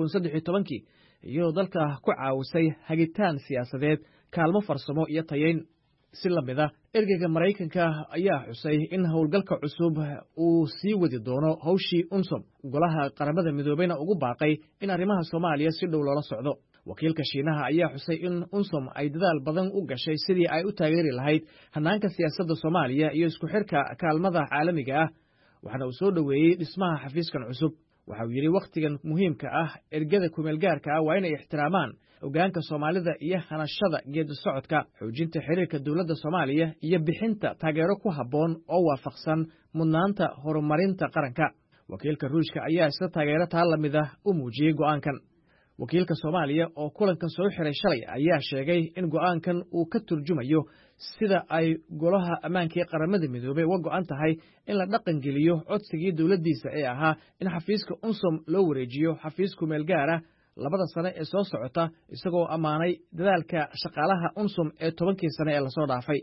2013 iyadoo dalka ku caawisay hagitaan siyaasadeed kaalmo farsamo iyo tayeyn si lamid ah ergeyga Maraykanka ayaa xusay in howlgalka cusub uu sii wadi doono hawshii ANSOM golaha qaramada midoobeyna ugu baaqay in arrimaha Soomaaliya si dhow loola socdo wakiilka Shiinaha ayaa xusay in ANSOM ay dadaal badan u gashay sidii ay u taageeri lahayd hanaanka siyaasadda Soomaaliya iyo isku xirka kaalmada caalamiga ah waxaana uu soo dhaweeyay dhismaha xafiiskan cusub waxa uu yiri waqtigan muhiimka ah ergada ku meel gaarka ah waa inay ixtiraamaan ogaanka Soomaalida iyo hanashada geedi socodka xoojinta xiriirka dawladda Soomaaliya iyo bixinta taageero ku habboon oo waafaqsan mudnaanta horumarinta qaranka wakiilka Ruushka ayaa isla taageero taa lamid ah u muujiyay go'aankan wakiilka Soomaaliya oo kulankan soo xiray shalay ayaa sheegay in go'aankan uu ka turjumayo sida ay golaha ammaanka ee qaramada midoobay uga go'an tahay in la dhaqan geliyo codsigii dawladdiisa ee ahaa in xafiiska ANSOM loo wareejiyo xafiis ku meel gaar ah 2 sano ee soo socota isagoo amaanay dadaalka shaqaalaha ANSOM ee 10 sano ee la soo dhaafay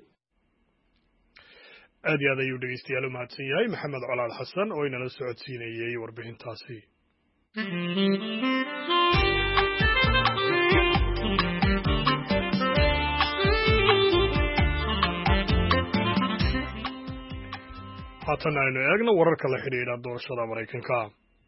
aad iyo aad ayuu dhegeystayaal u mahadsan yahay Maxamed Colaad Xasan oo inala socodsiinayay warbixintaasi haatan aynu eegno wararka la xidhiidha doorashada Maraykanka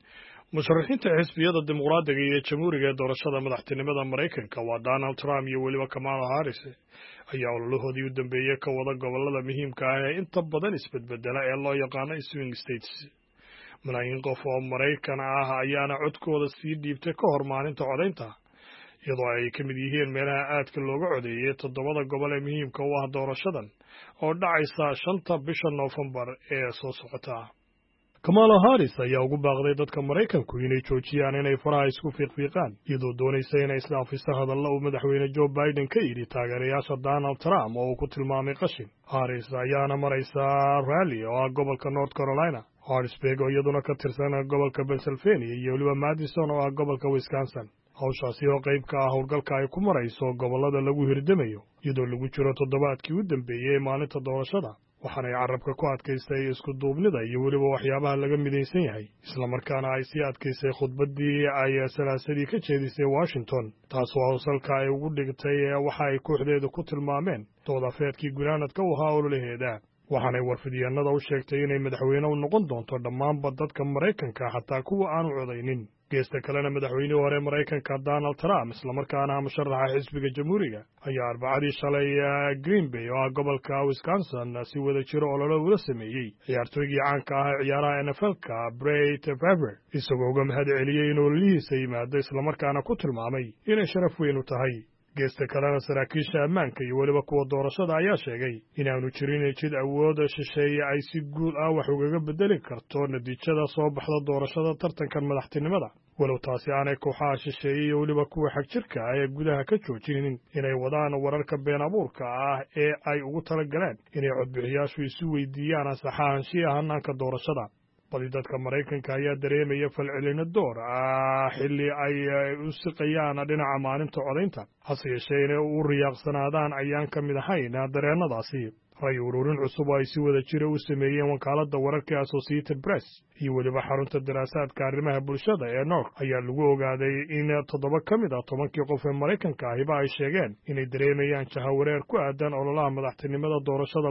musharaxiinta xisbiyada dimuqraadiga iyo jamhuuriga ee doorashada madaxtinimada Maraykanka waa Donald Trump iyo weliba Kamala Harris ayaa ololahoodii u dambeeyay ka wada gobolada muhiimka ah ee inta badan isbedbedela ee loo yaqaano swing states. malaayiin qof oo Maraykan ah ayaana codkooda sii dhiibtay ka hor maalinta codaynta, iyadoo ay ka mid yihiin meelaha aadka looga codeeyay 7 gobol ee muhiimka u ah doorashadan oo dhacaysa 5 bisha Noofembar ee soo socota. Kamala Harris ayaa ugu baaqday dadka Maraykanku inay joojiyaan inay faraha isku fiiqfiiqaan, iyadoo doonaysa inay isdhaafiso hadalla uu madaxweyne Joe Biden ka yidhi taageerayaasha Donald Trump oo uu ku tilmaamay qashin. Harris ayaana maraysa Raleigh oo ah gobolka North Carolina, Harrisburg oo iyaduna ka tirsan gobolka Pennsylvania, iyo weliba Madison oo ah gobolka Wisconsin. hawshaasi oo qayb ka ah howlgalka ay ku marayso gobolada lagu hirdamayo iyadoo lagu jiro toddobaadkii u dambeeyay maalinta doorashada, waxaanay carabka ku adkaystay isku duubnida iyo weliba waxyaabaha laga midaysan yahay, isla markaana ay sii adkaysay khudbaddii ay salaasadii ka jeedisay Washington, taasoo hawsalka ay ugu dhigtay waxa ay kooxdeedu ku tilmaameen doodafeedkii gunaanadka u ahaa ololaheeda. waxaanay warfidyaanada u sheegtay inay madaxweyne u noqon doonto dhammaanba dadka Maraykanka xataa kuwa aanu codaynin. geesta kalena madaxweynihii hore Maraykanka Donald Trump islamarkaana musharaxa xisbiga jamhuuriga ayaa arbacadii shalay Green Bay oo ah gobolka Wisconsin si wada jiro ololo ula sameeyey ciyaartooygii caanka ah ee ciyaaraha NFL-ka Brett Favre, isagoo uga mahad celiyey in ololihiisa yimaado islamarkaana ku tilmaamay inay sharaf weyn u tahay. geesta kalena saraakiisha ammaanka iyo weliba kuwa doorashada ayaa sheegay inaanu jirin jid awood shisheeye ay si guul ah wax ugaga bedeli karto natiijada soo baxda doorashada tartankan madaxtinimada, walow taasi aanay kooxaha shisheeye iyo weliba kuwa xagjirka ah ee gudaha ka joojinin inay wadaan wararka been abuurka ah ee ay ugu talagaleen inay codbixiyaashu isu weydiiyaan ansaxaanshiya hannaanka doorashada. badi dadka Maraykanka ayaa dareemaya falcelino door ah xilli ay u siqayaan dhinaca maalinta codaynta, hase yeeshee inay u riyaaqsanaadaan ayaan ka mid ahayn dareenadaasi. ray ururin cusub oo ay si wada jira u sameeyeen wakaaladda wararka Associated Press iyo weliba xarunta daraasaadka arrimaha bulshada ee North ayaa lagu ogaaday in 7 ka mid ah 10 qof ee Maraykanka ahiba ay sheegeen inay dareemayaan jahawareer ku aadan ololaha madaxtinimada doorashada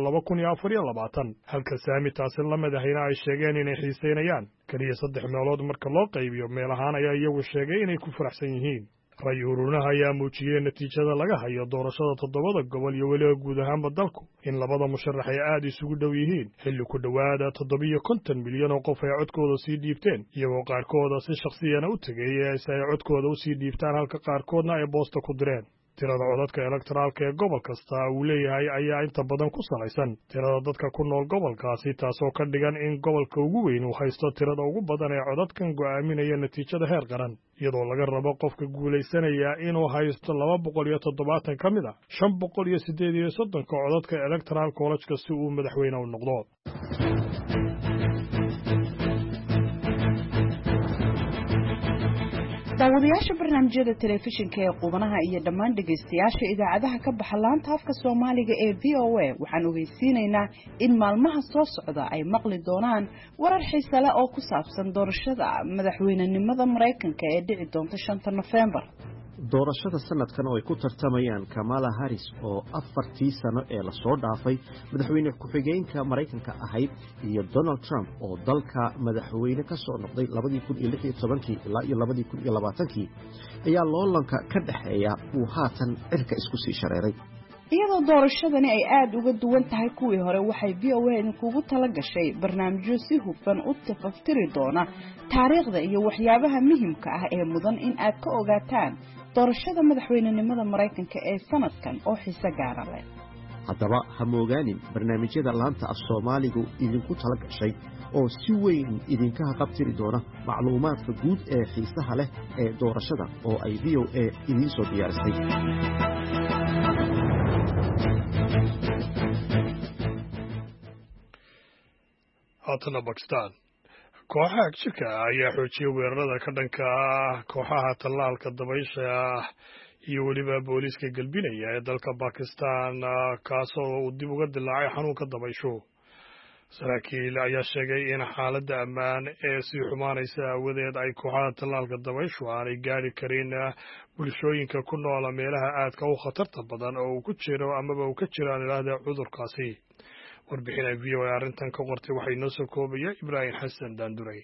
2024, halka saamitaasi la mid ahayna ay sheegeen inay xiiseynayaan. kaliya 3 meelood marka loo qaybiyo meel ahaan ayaa iyagu sheegay inay ku faraxsan yihiin. ray ururinaha ayaa muujiyey natiijada laga hayo doorashada 7 gobol iyo weliba guud ahaanba dalku in labada musharax ay aad isugu dhow yihiin, xilli ku dhowaada 750 milyan oo qof ay codkooda sii dhiibteen, iyagoo qaarkooda si shakhsiyana u tegay si ay codkooda u sii dhiibtaan halka qaarkoodna ay boosta ku direen. tirada codadka elektoraalka ee gobol kasta uu leeyahay ayaa inta badan ku salaysan tirada dadka ku nool gobolkaasi, taasoo ka dhigan in gobolka ugu weyn uu haysto tirada ugu badan ee codadkan go'aaminaya natiijada heer qaran, iyadoo laga rabo qofka guulaysanaya inuu haysto 270 ka mid ah 538 codadka electoral college-ka si uu madaxweyne u noqdo. daawadayaasha barnaamijyada telefishinka ee qubanaha iyo dhammaan dhegaystayaasha idaacadaha ka baxa laanta afka Soomaaliga ee VOA waxaan ogeysiinaynaa in maalmaha soo socda ay maqli doonaan warar xiiso leh oo ku saabsan doorashada madaxweynenimada Maraykanka ee dhici doonta 5 November. doorashada sanadkan oo ay ku tartamayaan Kamala Harris oo 4 sano ee la soo dhaafay madaxweyne ku-xigeenka Maraykanka ahayd iyo Donald Trump oo dalka madaxweyne ka soo noqday 2016 ilaa 2020 ayaa loolanka ka dhaxeeya uu haatan cirka isku sii shareeray. iyadoo doorashadani ay aad uga duwan tahay kuwii hore, waxay VOA kugu tala gashay barnaamijyo si hufan u tafaftiri doona taariikhda iyo waxyaabaha muhiimka ah ee mudan in aad ka ogaataan doorashada madaxweynenimada Maraykanka ee sanadkan oo xiiso gaar ah leh. haddaba ha moogaanin barnaamijyada laanta af Soomaaligu idinku tala gashay oo si weyn idinka qabtiri doona macluumaadka guud ee xiisaha leh ee doorashada oo ay VOA idin soo diyaarisay. haatana Pakistan kooxaha jirka ayaa xoojiyay weerarada ka dhanka ah kooxaha tallaalka dabaysha iyo weliba booliiska galbinaya ee dalka Pakistan kaasoo uu dib uga dilaacay xanuunka dabaysho. saraakiil ayaa sheegay in xaaladda ammaan ee sii xumaanaysa awadeed ay kooxaha tallaalka dabayshu aanay gaari karin bulshooyinka ku nool meelaha aadka u khatarta badan oo uu ku jiro amaba uu ka jiraan ilaahda cudurkaasi. warbixin ay VOA arrintan ka qortay waxay noo soo koobaya Ibrahim Xasan Daanduray.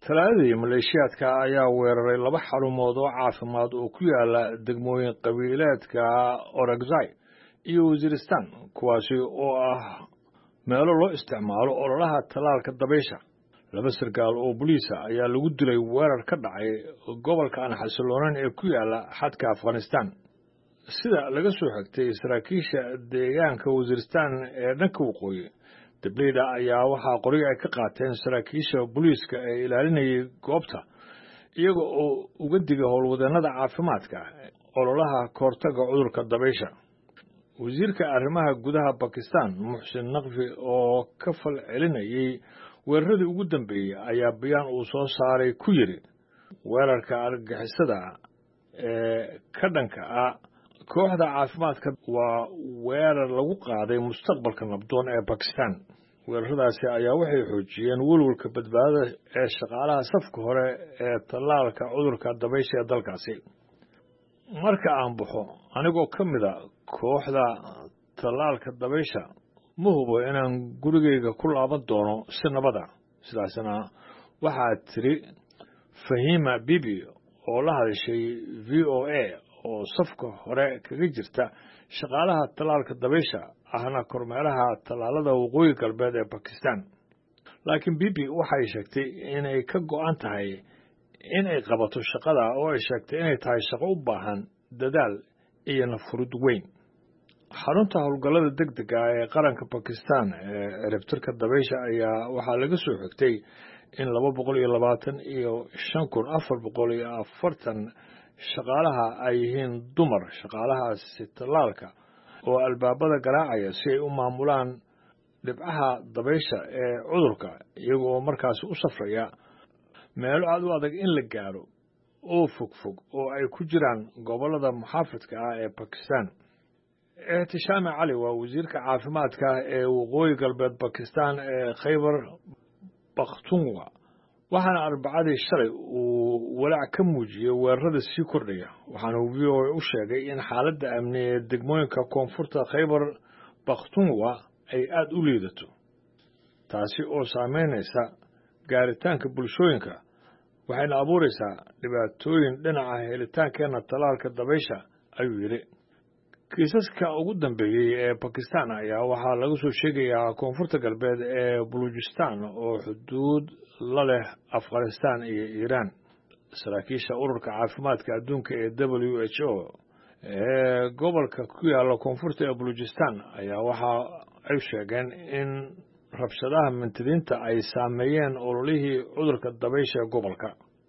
talaadadii maleeshiyaadka ayaa weeraray 2 xarumood oo caafimaad oo ku yaala degmooyin qabiileedka Orakzai iyo Waziristan kuwaasi oo ah meelo loo isticmaalo ololaha talaalka dabaysha. 2 sarkaal oo booliisa ayaa lagu dilay weerar ka dhacay gobolka aan xasiloonayn ee ku yaala xadka Afghanistan. sida laga soo xigtay saraakiisha deegaanka Waziristan ee dhanka waqooyi, dableyda ayaa waxaa qoriga ay ka qaateen saraakiisha booliiska ee ilaalinayay goobta iyaga oo uga digay howlwadeenada caafimaadka ololaha kahortaga cudurka dabaysha. wasiirka arrimaha gudaha Pakistan Muhsin Naqvi oo ka fal celinayay weeraradii ugu dambeeyay ayaa bayaan uu soo saaray ku yiri weerarka argagixisada ee ka dhanka ah kooxda caafimaadka waa weerar lagu qaaday mustaqbalka nabdoon ee Pakistan. weeraradaasi ayaa waxay xoojiyeen walwalka badbaadada ee shaqaalaha safka hore ee talaalka cudurka dabaysha ee dalkaasi. marka aan baxo anigoo ka mid ah kooxda talaalka dabaysha ma hubo inaan gurigayga ku laaban doono si nabad ah. sidaasna waxaa tiri Fahima Bibi oo la hadashay VOA oo safka hore kaga jirta shaqaalaha talaalka dabaysha ahna kormeeraha talaalada waqooyi galbeed ee Pakistan. laakiin Bibi waxay sheegtay inay ka go'an tahay inay qabato shaqada oo ay sheegtay inay tahay shaqo u baahan dadaal iyo nafurud weyn. xarunta howlgallada degdega ee qaranka Pakistan ee ciribtirka dabaysha ayaa waxaa laga soo xigtay in 225,440 shaqaalaha ay yihiin dumar. shaqaalahaasi talaalka oo albaabada garaacaya si ay u maamulaan dhibcaha dabaysha ee cudurka iyaga oo markaasi u safraya meelo aad u adag in la gaaro oo fogfog oo ay ku jiraan gobollada muxaafidka ah ee Pakistan. Ihtishaam Ali waa wasiirka caafimaadka ee waqooyi galbeed Pakistan ee Khyber Pakhtunkhwa waxaana arbacadii shalay uu walaac ka muujiyay weerarada sii kordhaya. waxaana uu VOA u sheegay in xaaladda amni ee degmooyinka koonfurta Khyber Pakhtunkhwa ay aad u liidato, taasi oo saameynaysa gaaritaanka bulshooyinka waxayna abuuraysaa dhibaatooyin dhinaca helitaankeena talaalka dabaysha, ayuu yidhi. kiisaska ugu dambeeyey ee Pakistan ayaa waxaa laga soo sheegayaa koonfurta galbeed ee Balochistan oo xuduud la leh Afghanistan iyo Iran. saraakiisha ururka caafimaadka adduunka ee WHO ee gobolka ku yaala koonfurta ee Balochistan ayaa waxa ay sheegeen in rabshadaha mintidiinta ay saameeyeen ololihii cudurka dabaysha ee gobolka.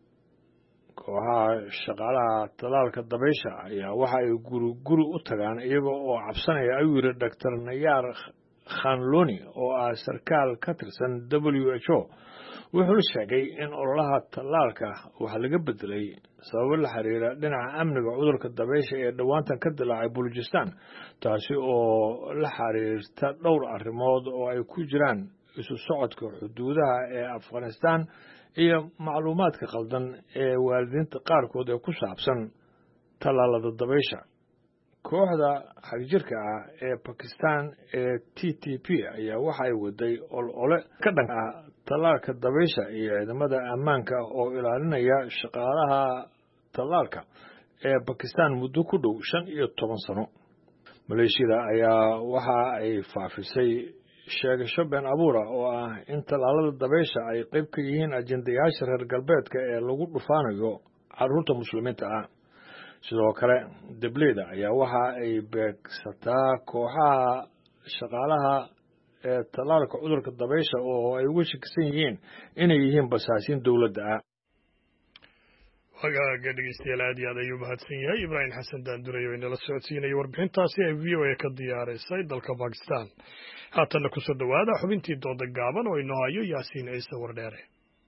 kooxaha shaqaalaha talaalka dabaysha ayaa waxa ay guri u tagaan iyaga oo cabsanaya, ayuu yidhi Dr. Nayar Khanloni oo ah sarkaal ka tirsan WHO. wuxuu sheegay in ololaha talaalka waxa laga bedelay sababo la xiriira dhinaca amniga cudurka dabaysha ee dhawaantan ka dilaacay Balochistan, taasi oo la xiriirta dhowr arrimood oo ay ku jiraan isu socodka xuduudaha ee Afghanistan iyo macluumaadka qaldan ee waalidiinta qaarkood ee ku saabsan talaalada dabaysha. kooxda xagjirka ah ee Pakistan ee TTP ayaa waxa ay waday olole ka dhan ah talaalka dabaysha iyo ciidamada ammaanka oo ilaalinaya shaqaalaha talaalka ee Pakistan muddo ku dhow 15 sano. maleeshiyada ayaa waxa ay faafisay sheegasho been abuura oo ah in talaalada dabaysha ay qayb ka yihiin ajendayaasha reer galbeedka ee lagu dhufaanayo carruurta muslimiinta ah. sidoo kale dableyda ayaa waxa ay beegsataa kooxaha shaqaalaha ee talaalka cudurka dabaysha oo ay uga shakisan yihiin inay yihiin basaasiin dowladda ah. wagaaga dhegeystayaal aad iyo aad ayuu mahadsan yahay Ibrahim Xasan Daandurayo inala socodsiinaya warbixintaasi ay VOA ka diyaarisay dalka Pakistan. haatanna ku soo dhawaada xubintii dooda gaaban oo inoo hayo Yaasiin Ciise Wardheere.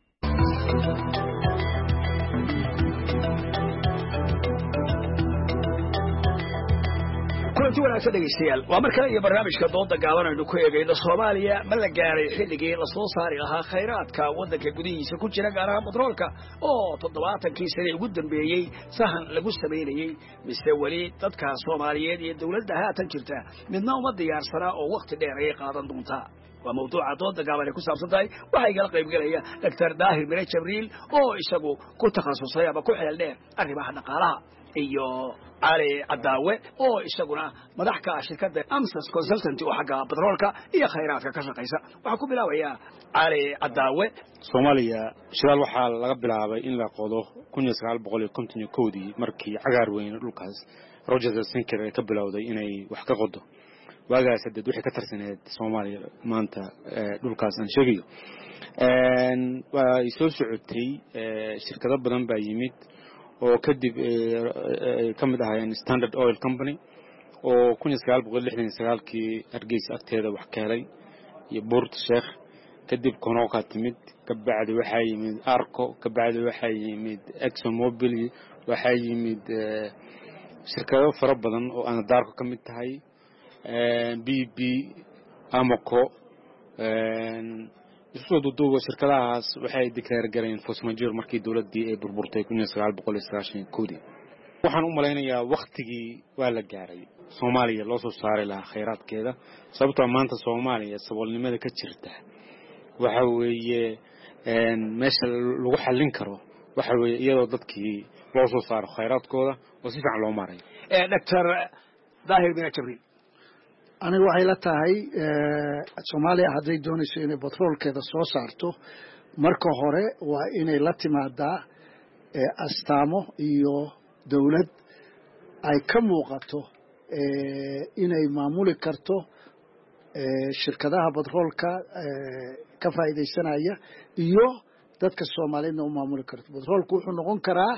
kulanti wanaagsan dhegeystayaal waa mar kale iyo barnaamijka dooda gaaban aynu ku eegayno Soomaaliya ma la gaaray xilligii la soo saari lahaa khayraadka waddanka gudihiisa ku jira gaar ahaan petroolka oo 70kii sano ugu dambeeyay sahan lagu sameeyay mise wali dadka Soomaaliyeed iyo dawladda haatan jirta midna uma diyaarsana oo waqti dheer ay qaadan doontaa. waa mawduuca dooda gaaban ay ku saabsan tahay waxaa igala qaybgelaya doctor daahir mire jabriil oo isagu ku takhasusay ama ku xeel dheer arrimaha dhaqaalaha iyo cali cadaawe oo isaguna madax ka ah shirkadda amsas consultancy oo xagga batroolka iyo khayraadka ka shaqaysa waxaan ku bilaabayaa cali cadaawe soomaaliya shidaal waxaa laga bilaabay in la qodo 1951 markii cagaar weyn dhulkaas Roger Sinker ay ka bilowday inay wax ka qodo waagaas hadda wixii ka tirsaneed Soomaaliya maanta dhulkaas aan sheegayo waa soo socotay shirkado badan baa yimid oo kadib kamid ahaayeen Standard Oil Company oo 1969kii Hargeysa agteeda wax ka helay iyo Port Sheikh kadib Konoka timid kabacdi waxaa yimid Arco kabacdi waxaa yimid ExxonMobil waxaa yimid shirkado fara badan oo aan daarko kamid tahay BP Amoco isoo duuba shirkadahaas waxay declare galeen force majeure markii dawladii ay burburtay 1990 waxaan u maleynayaa waqtigii waa la gaaray Soomaaliya loo soo saaray lahaa khayraadkeeda sababtoo maanta Soomaaliya saboolnimada ka jirta waxa weeye meesha lagu xallin karo waxa weeye iyadoo dadkii loo soo saaro khayraadkooda oo si fiican loo maareeyo doctor daahir bin jabriil aniga waxay la tahay Soomaaliya hadday doonayso inay batroolkeeda soo saarto marka hore waa inay la timaadaa astaamo iyo dawlad ay ka muuqato inay maamuli karto shirkadaha batroolka ka faa'iideysanaya iyo dadka Soomaaliyeedna u maamuli karto batroolku wuxuu noqon karaa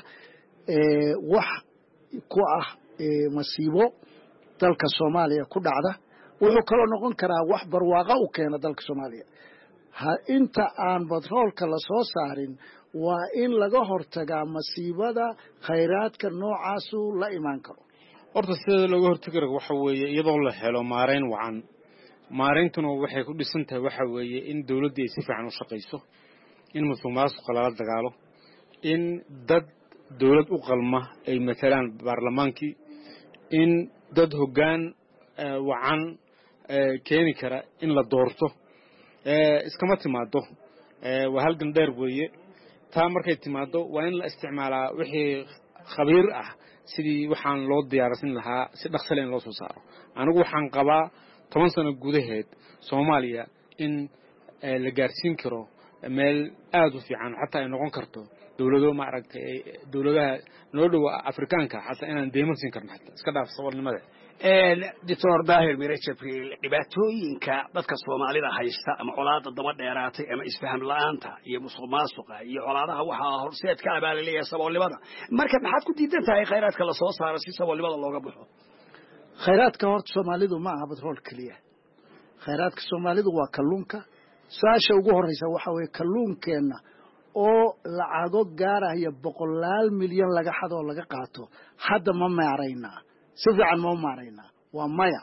wax ku ah masiibo dalka Soomaaliya ku dhacda wuxuu kaloo noqon karaa wax barwaaqo u keena dalka Soomaaliya inta aan batroolka la soo saarin waa in laga hortagaa masiibada khayraadka noocaas la iman karo horta sida laga hortagi karo waxa weeye iyadoo la helo maareyn wacan maareyntuna waxay ku dhisan tahay waxa weeye in dawladdu ay si fiican u shaqeyso in musuqmaasuqa lala dagaalo in dad dawlad u qalma ay matalaan baarlamaankii in dad hoggaan wacan keeni kara in la doorto iskama timaado waa halgan dheer weeye taa markay timaado waa in la isticmaalaa wixii khabiir ah sidii waxaan loo diyaarsan lahaa si dhaqso leh loo soo saaro anigu waxaan qabaa 10 sano gudaheed Soomaaliya in la gaarsiin karo meel aad u fiican xataa ay noqon karto dawlado ma aragtay dawladaha noo dhow Afrikaanka xataa inaan deemansin karno xataa iska dhaaf saboolnimada doctor daahir mire jabriil dhibaatooyinka dadka Soomaalida haysta ama colaada daba dheeraatay ama isfaham la'aanta iyo musuqmaasuqa iyo colaadaha waxa horseed ka abaalilaya saboolnimada marka maxaad ku diidan tahay khayraadka la soo saaro si saboolnimada looga baxo khayraadka horta Soomaalidu ma aha batrool kaliya khayraadka Soomaalidu waa kalluunka saasha ugu horeysa waxa weeye kalluunkeena oo lacago gaaraya 100 milyan laga xado laga qaato hadda ma maarayna si fiican ma maarayna waa maya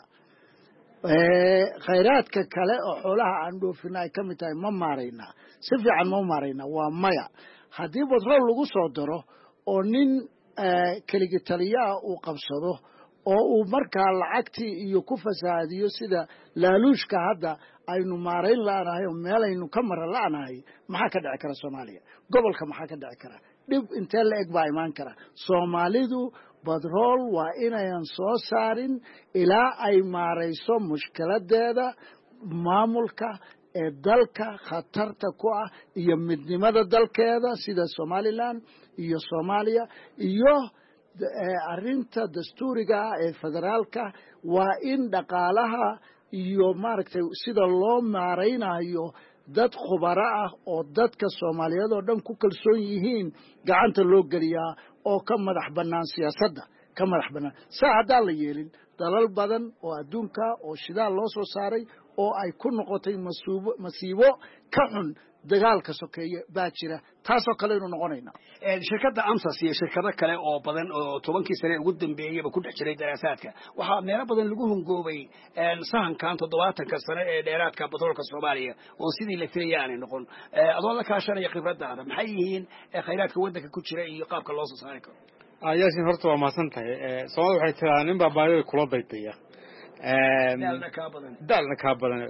khayraadka kale oo xoolaha aan dhoofinay ka mid tahay ma maarayna si fiican ma maarayna waa maya haddii batrool lagu soo daro oo nin kaliya taliya uu qabsado oo uu markaa lacagtii iyo ku fasaadiyo sida laaluushka hadda aynu maarayn laanahay oo meel aynu ka maran laanahay maxaa ka dhici kara Soomaaliya gobolka maxaa ka dhici kara dhib intee la eg baa imaan kara Soomaalidu batrool waa inayan soo saarin ilaa ay maarayso mushkiladeeda maamulka ee dalka khatarta ku ah iyo midnimada dalkeeda sida Somaliland iyo Soomaaliya iyo arrinta dastuuriga ee federaalka waa in dhaqaalaha iyo maaragtay sida loo maaraynayo dad khubaro ah oo dadka Soomaaliyeed oo dhan ku kalsoon yihiin gacanta loo galiyaa oo ka madax banaan siyaasadda ka madax banaan saacada la yeelin dalal badan oo adduunka oo shidaal loo soo saaray oo ay ku noqotay masiibo ka xun dagaalka sokeeye baa jira taasoo kale inuu noqonayna shirkadda amsas iyo shirkado kale oo badan oo 10 sano ugu dambeeyayba ku dhex jiray daraasaadka waxaa meelo badan lagu hungoobay sahankan 70 sano ee dheeraadka batroolka Soomaaliya oo sidii la filayay aanay noqon adoo la kaashanaya khibradaada maxay yihiin khayraadka waddanka ku jira iyo qaabka loo soo saari karo ayaasin horta waa maasan tahay Soomaaliya waxay tiraahdeen nin baa baayay kula daytaya daalna ka badan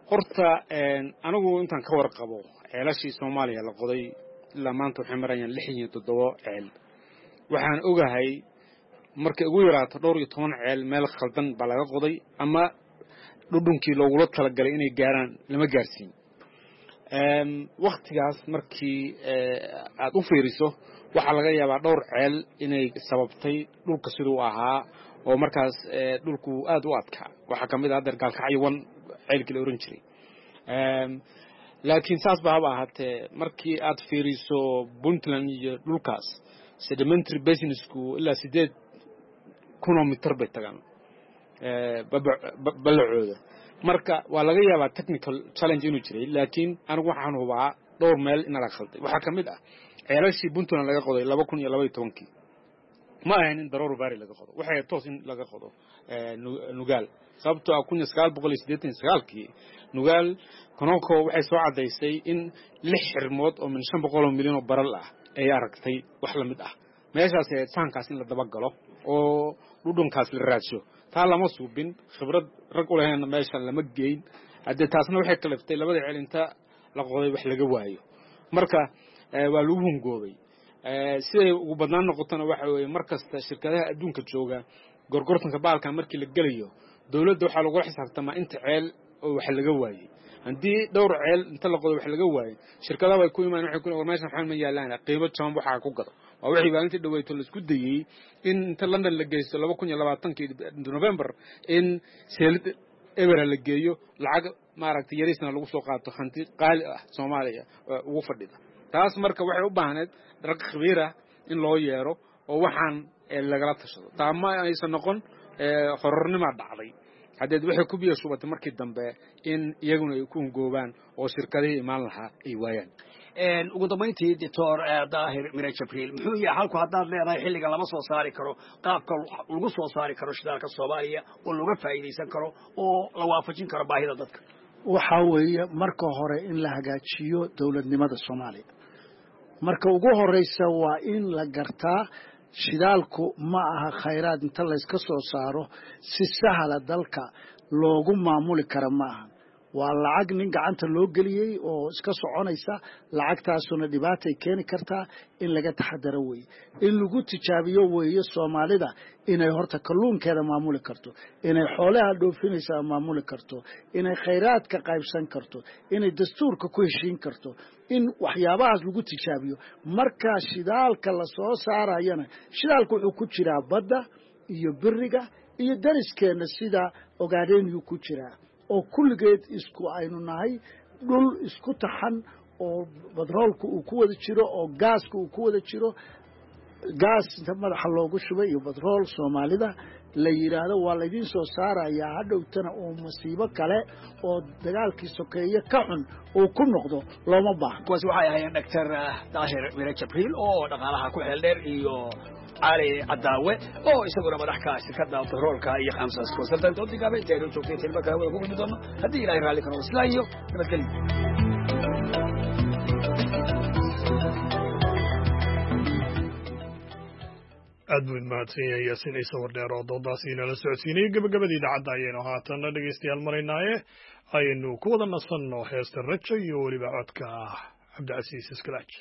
horta anigu intaan ka warqabo ceelashii Soomaaliya la qoday ilaa maanta waxay marayaan 67 ceel waxaan ogahay markay ugu yaraato dhowr iyo 10 ceel meel khaldan baa laga qoday ama dhudhunkii loogu talagalay inay gaaraan lama gaarsiin waqtigaas markii aad u fiiriso waxa laga yaabaa dhowr ceel inay sababtay dhulka sidoo ahaa oo markaas dhulku aad u adkaa waxa kamid ah dargaalkacaywan ceelkii la oran jiray laakiin saas baa ahaatee markii aad fiiriso Puntland iyo dhulkaas sedimentary basinsku ilaa 8 kilomitir bay tagaan balacooda marka waa laga yaabaa technical challenge inuu jiray laakiin anigu waxaan hubaa dhowr meel in la khalday waxa kamid ah ceelashii Puntland laga qoday 2012 ma ahayn in daruur baari laga qodo waxay toos in laga qodo nugaal sababtoo ah 1989 nugaal konoko waxay soo cadeysay in 6 xirmood oo min 500 milyan oo baral ah ay aragtay wax la mid ah meeshaas ay taankaas in la daba galo oo dhudhunkaas la raadsho taa lama suubin khibrad rag u lahayn meesha lama geyn hadda taasna waxay kalaftay labada ceelinta la qoday wax laga waayo marka waa lagu hungoobay siday ugu badnaan noqotana waxa weeye markasta shirkadaha adduunka jooga gorgortanka baalka markii la galayo dawladda waxa lagu xisaabtamaa inta ceel oo wax laga waayay haddii dhowr ceel inta la qodo wax laga waayay shirkadaha way ku imaan waxay ku leeyihiin meesha waxaan ma yaalaan qiimo jaban waxa ku gado waa wixii baa inta dhaweyto la isku dayay in inta London la geeyo 2020 November in seelid eberal la geeyo lacag maaragtay yarisna lagu soo qaato hanti qaali ah Soomaaliya ugu fadhida taas marka waxay u baahaneed rag khabiir ah in loo yeero oo waxaan lagala tashado taama aysan noqon horornimo dhacday hadeed waxay ku biyo subatay markii dambe in iyaguna ay ku ngoobaan oo shirkadaha imaan lahaa ay waayaan ugu dambeyntii Dr. Daahir Mire Jibriil muxuu yahay halku haddaad leedahay xilliga lama soo saari karo qaabka lagu soo saari karo shidaalka Soomaaliya oo laga faa'iideysan karo oo la waafajin karo baahida dadka waxa weeye marka hore in la hagaajiyo dawladnimada Soomaaliya marka ugu horeysa waa in la gartaa shidaalku ma aha khayraad inta la iska soo saaro si sahal dalka loogu maamuli karo ma aha waa lacag nin gacanta loo geliyay oo iska soconaysa lacagtaasuna dhibaato ay keeni kartaa in laga taxadaro weeye in lagu tijaabiyo weeye Soomaalida inay horta kalluunkeeda maamuli karto inay xoolaha dhoofinaysa maamuli karto inay khayraadka qaybsan karto inay dastuurka ku heshiin karto in waxyaabahaas lagu tijaabiyo marka shidaalka la soo saarayana shidaalku wuxuu ku jiraa badda iyo biriga iyo dariskeena sida ogaadeen ku jiraa oo kulligeed isku aynu nahay dhul isku taxan oo badroolku uu ku wada jiro oo gaaska uu ku wada jiro gaas inta madaxa loogu shubay iyo badrool Soomaalida la yiraahdo waa la idin soo saarayaa hadhowtana oo masiibo kale oo dagaalkii sokeeye ka xun uu ku noqdo looma baahna kuwaas waxay ahaayeen Dr. Daahir Mire Jibriil oo dhaqaalaha ku xeel dheer iyo علي عداوة أو يسوون مدح كاس كذا بترولك أي خمسة سكوسلتان تودي قابل تيرو شوكي تلبا كهوة كوب ندوما هدي لا يرالي كانوا سلايو نتكلم أدوين ما تسيني ياسين إيسا وردير وضوضا سينا لسعسيني قبل إذاعة دايين وهاتنا لقيستي المريناية أينو كوضا نصنو هيست الرجو يولي بعدك عبد العزيز اسكلاج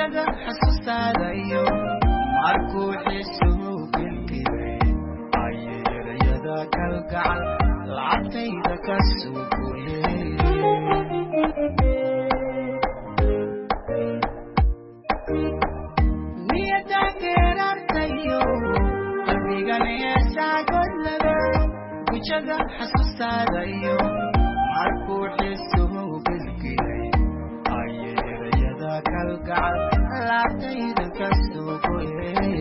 gujada xasuustaadayo markuu xiisuhu gelgelay ayerayada kalgacal lacagtayda ka suuguyey niyada geerartayo qalbiganeesaa godlada gujada xasuustaadayo markuu xiisuhu gelgelay ayerayada kalgacal lacagtayda ka suuguyey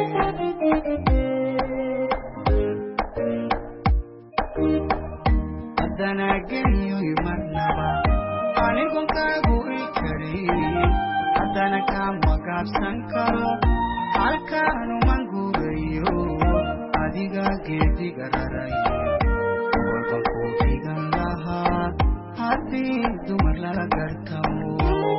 haddana geliyoy marnaba anigon kaagu i karin haddana kama gaabsan karo halkaanuman guurayo adiga geediga raray walban ku dhigan lahaa haddii dumar lala gartamo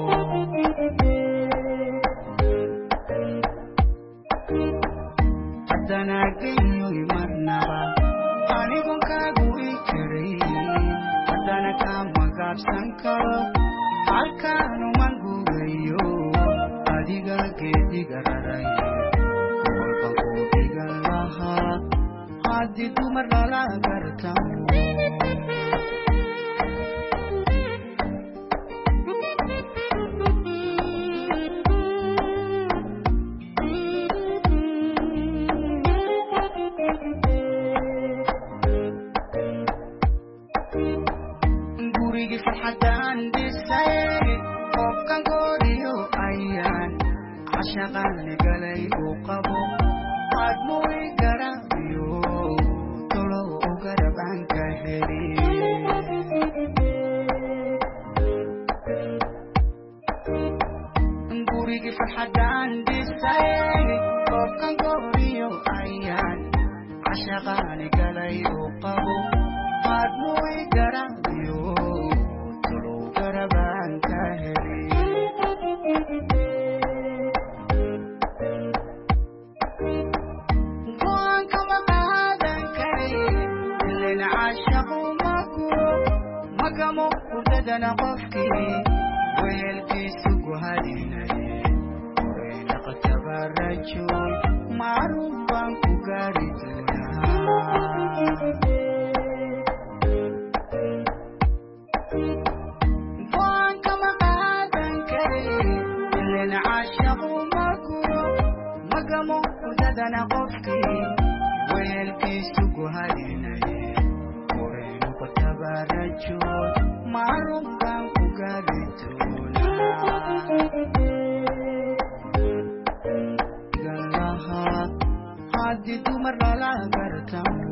haddana geliyoy marnaba anigon kaagu i karin haddana kama gaabsan karo halkaanuman guurayo adiga geediga raray walban ku dhigan lahaa haddii dumar lala gartamo shaqaale galay uu qabo admuu garabiyo tolo u garaban ka heli gurigi farxadan dhisay qofkan goriyo ayaan shaqaale galay uu qabo admuu garabiyo tolo u garaban ka heli magamo udadana qofkii weelkiisu guhadinaye orayna qatabarajoy macruuf baan ku gaari doonaa go'aan kama qaadan kare ilen caashaqu maguro magamo udadana qofkii weelkiisu guhadinaye barajoy macruuf baan ku gaari doonaa galaha haddii dumar lala gartamo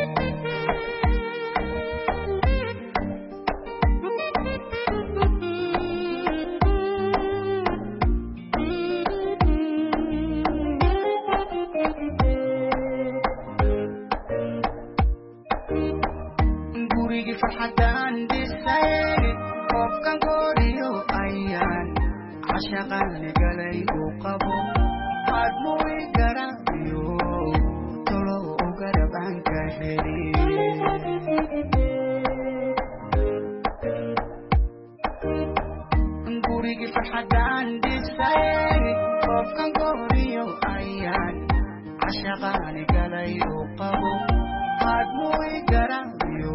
farxadan dhisay qofkan goriyo ayaan shaqaale galay uu qabo admuu garabiyo tolo u garaban ka heli gurigi farxadan dhisay qofkan goriyo ayaan shaqaale galay uu qabo admuu garabiyo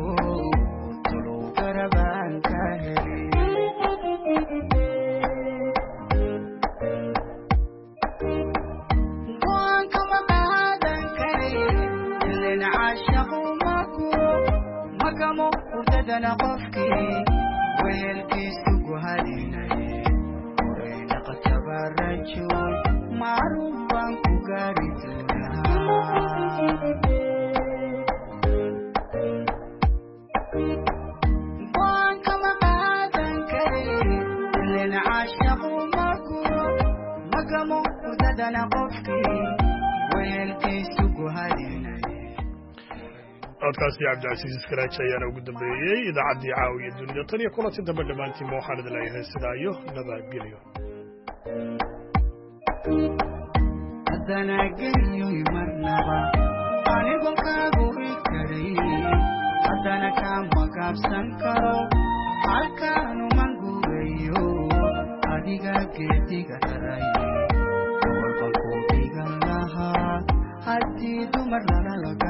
go'aan kama qaadan kare ilen caashaqu maguro magamo udadana qofkii weelkiisu guhadinaye orayna qatabarajoy macruuf baan ku gaari doonaa codkaasi cabdicasiis iskaraaji ayaana ugu dambeeyey idaacaddii caawiya dunida tan iyo kulanti dambe dhammaantiinba waxaan idin leeyahay sidaa iyo nabadgelyo haddana geliyoy marnaba anigon kaagu i karin haddana kama gaabsan karo halkaanuman guurayo adiga geediga raray warqalku dhigan lahaa haddii dumar lala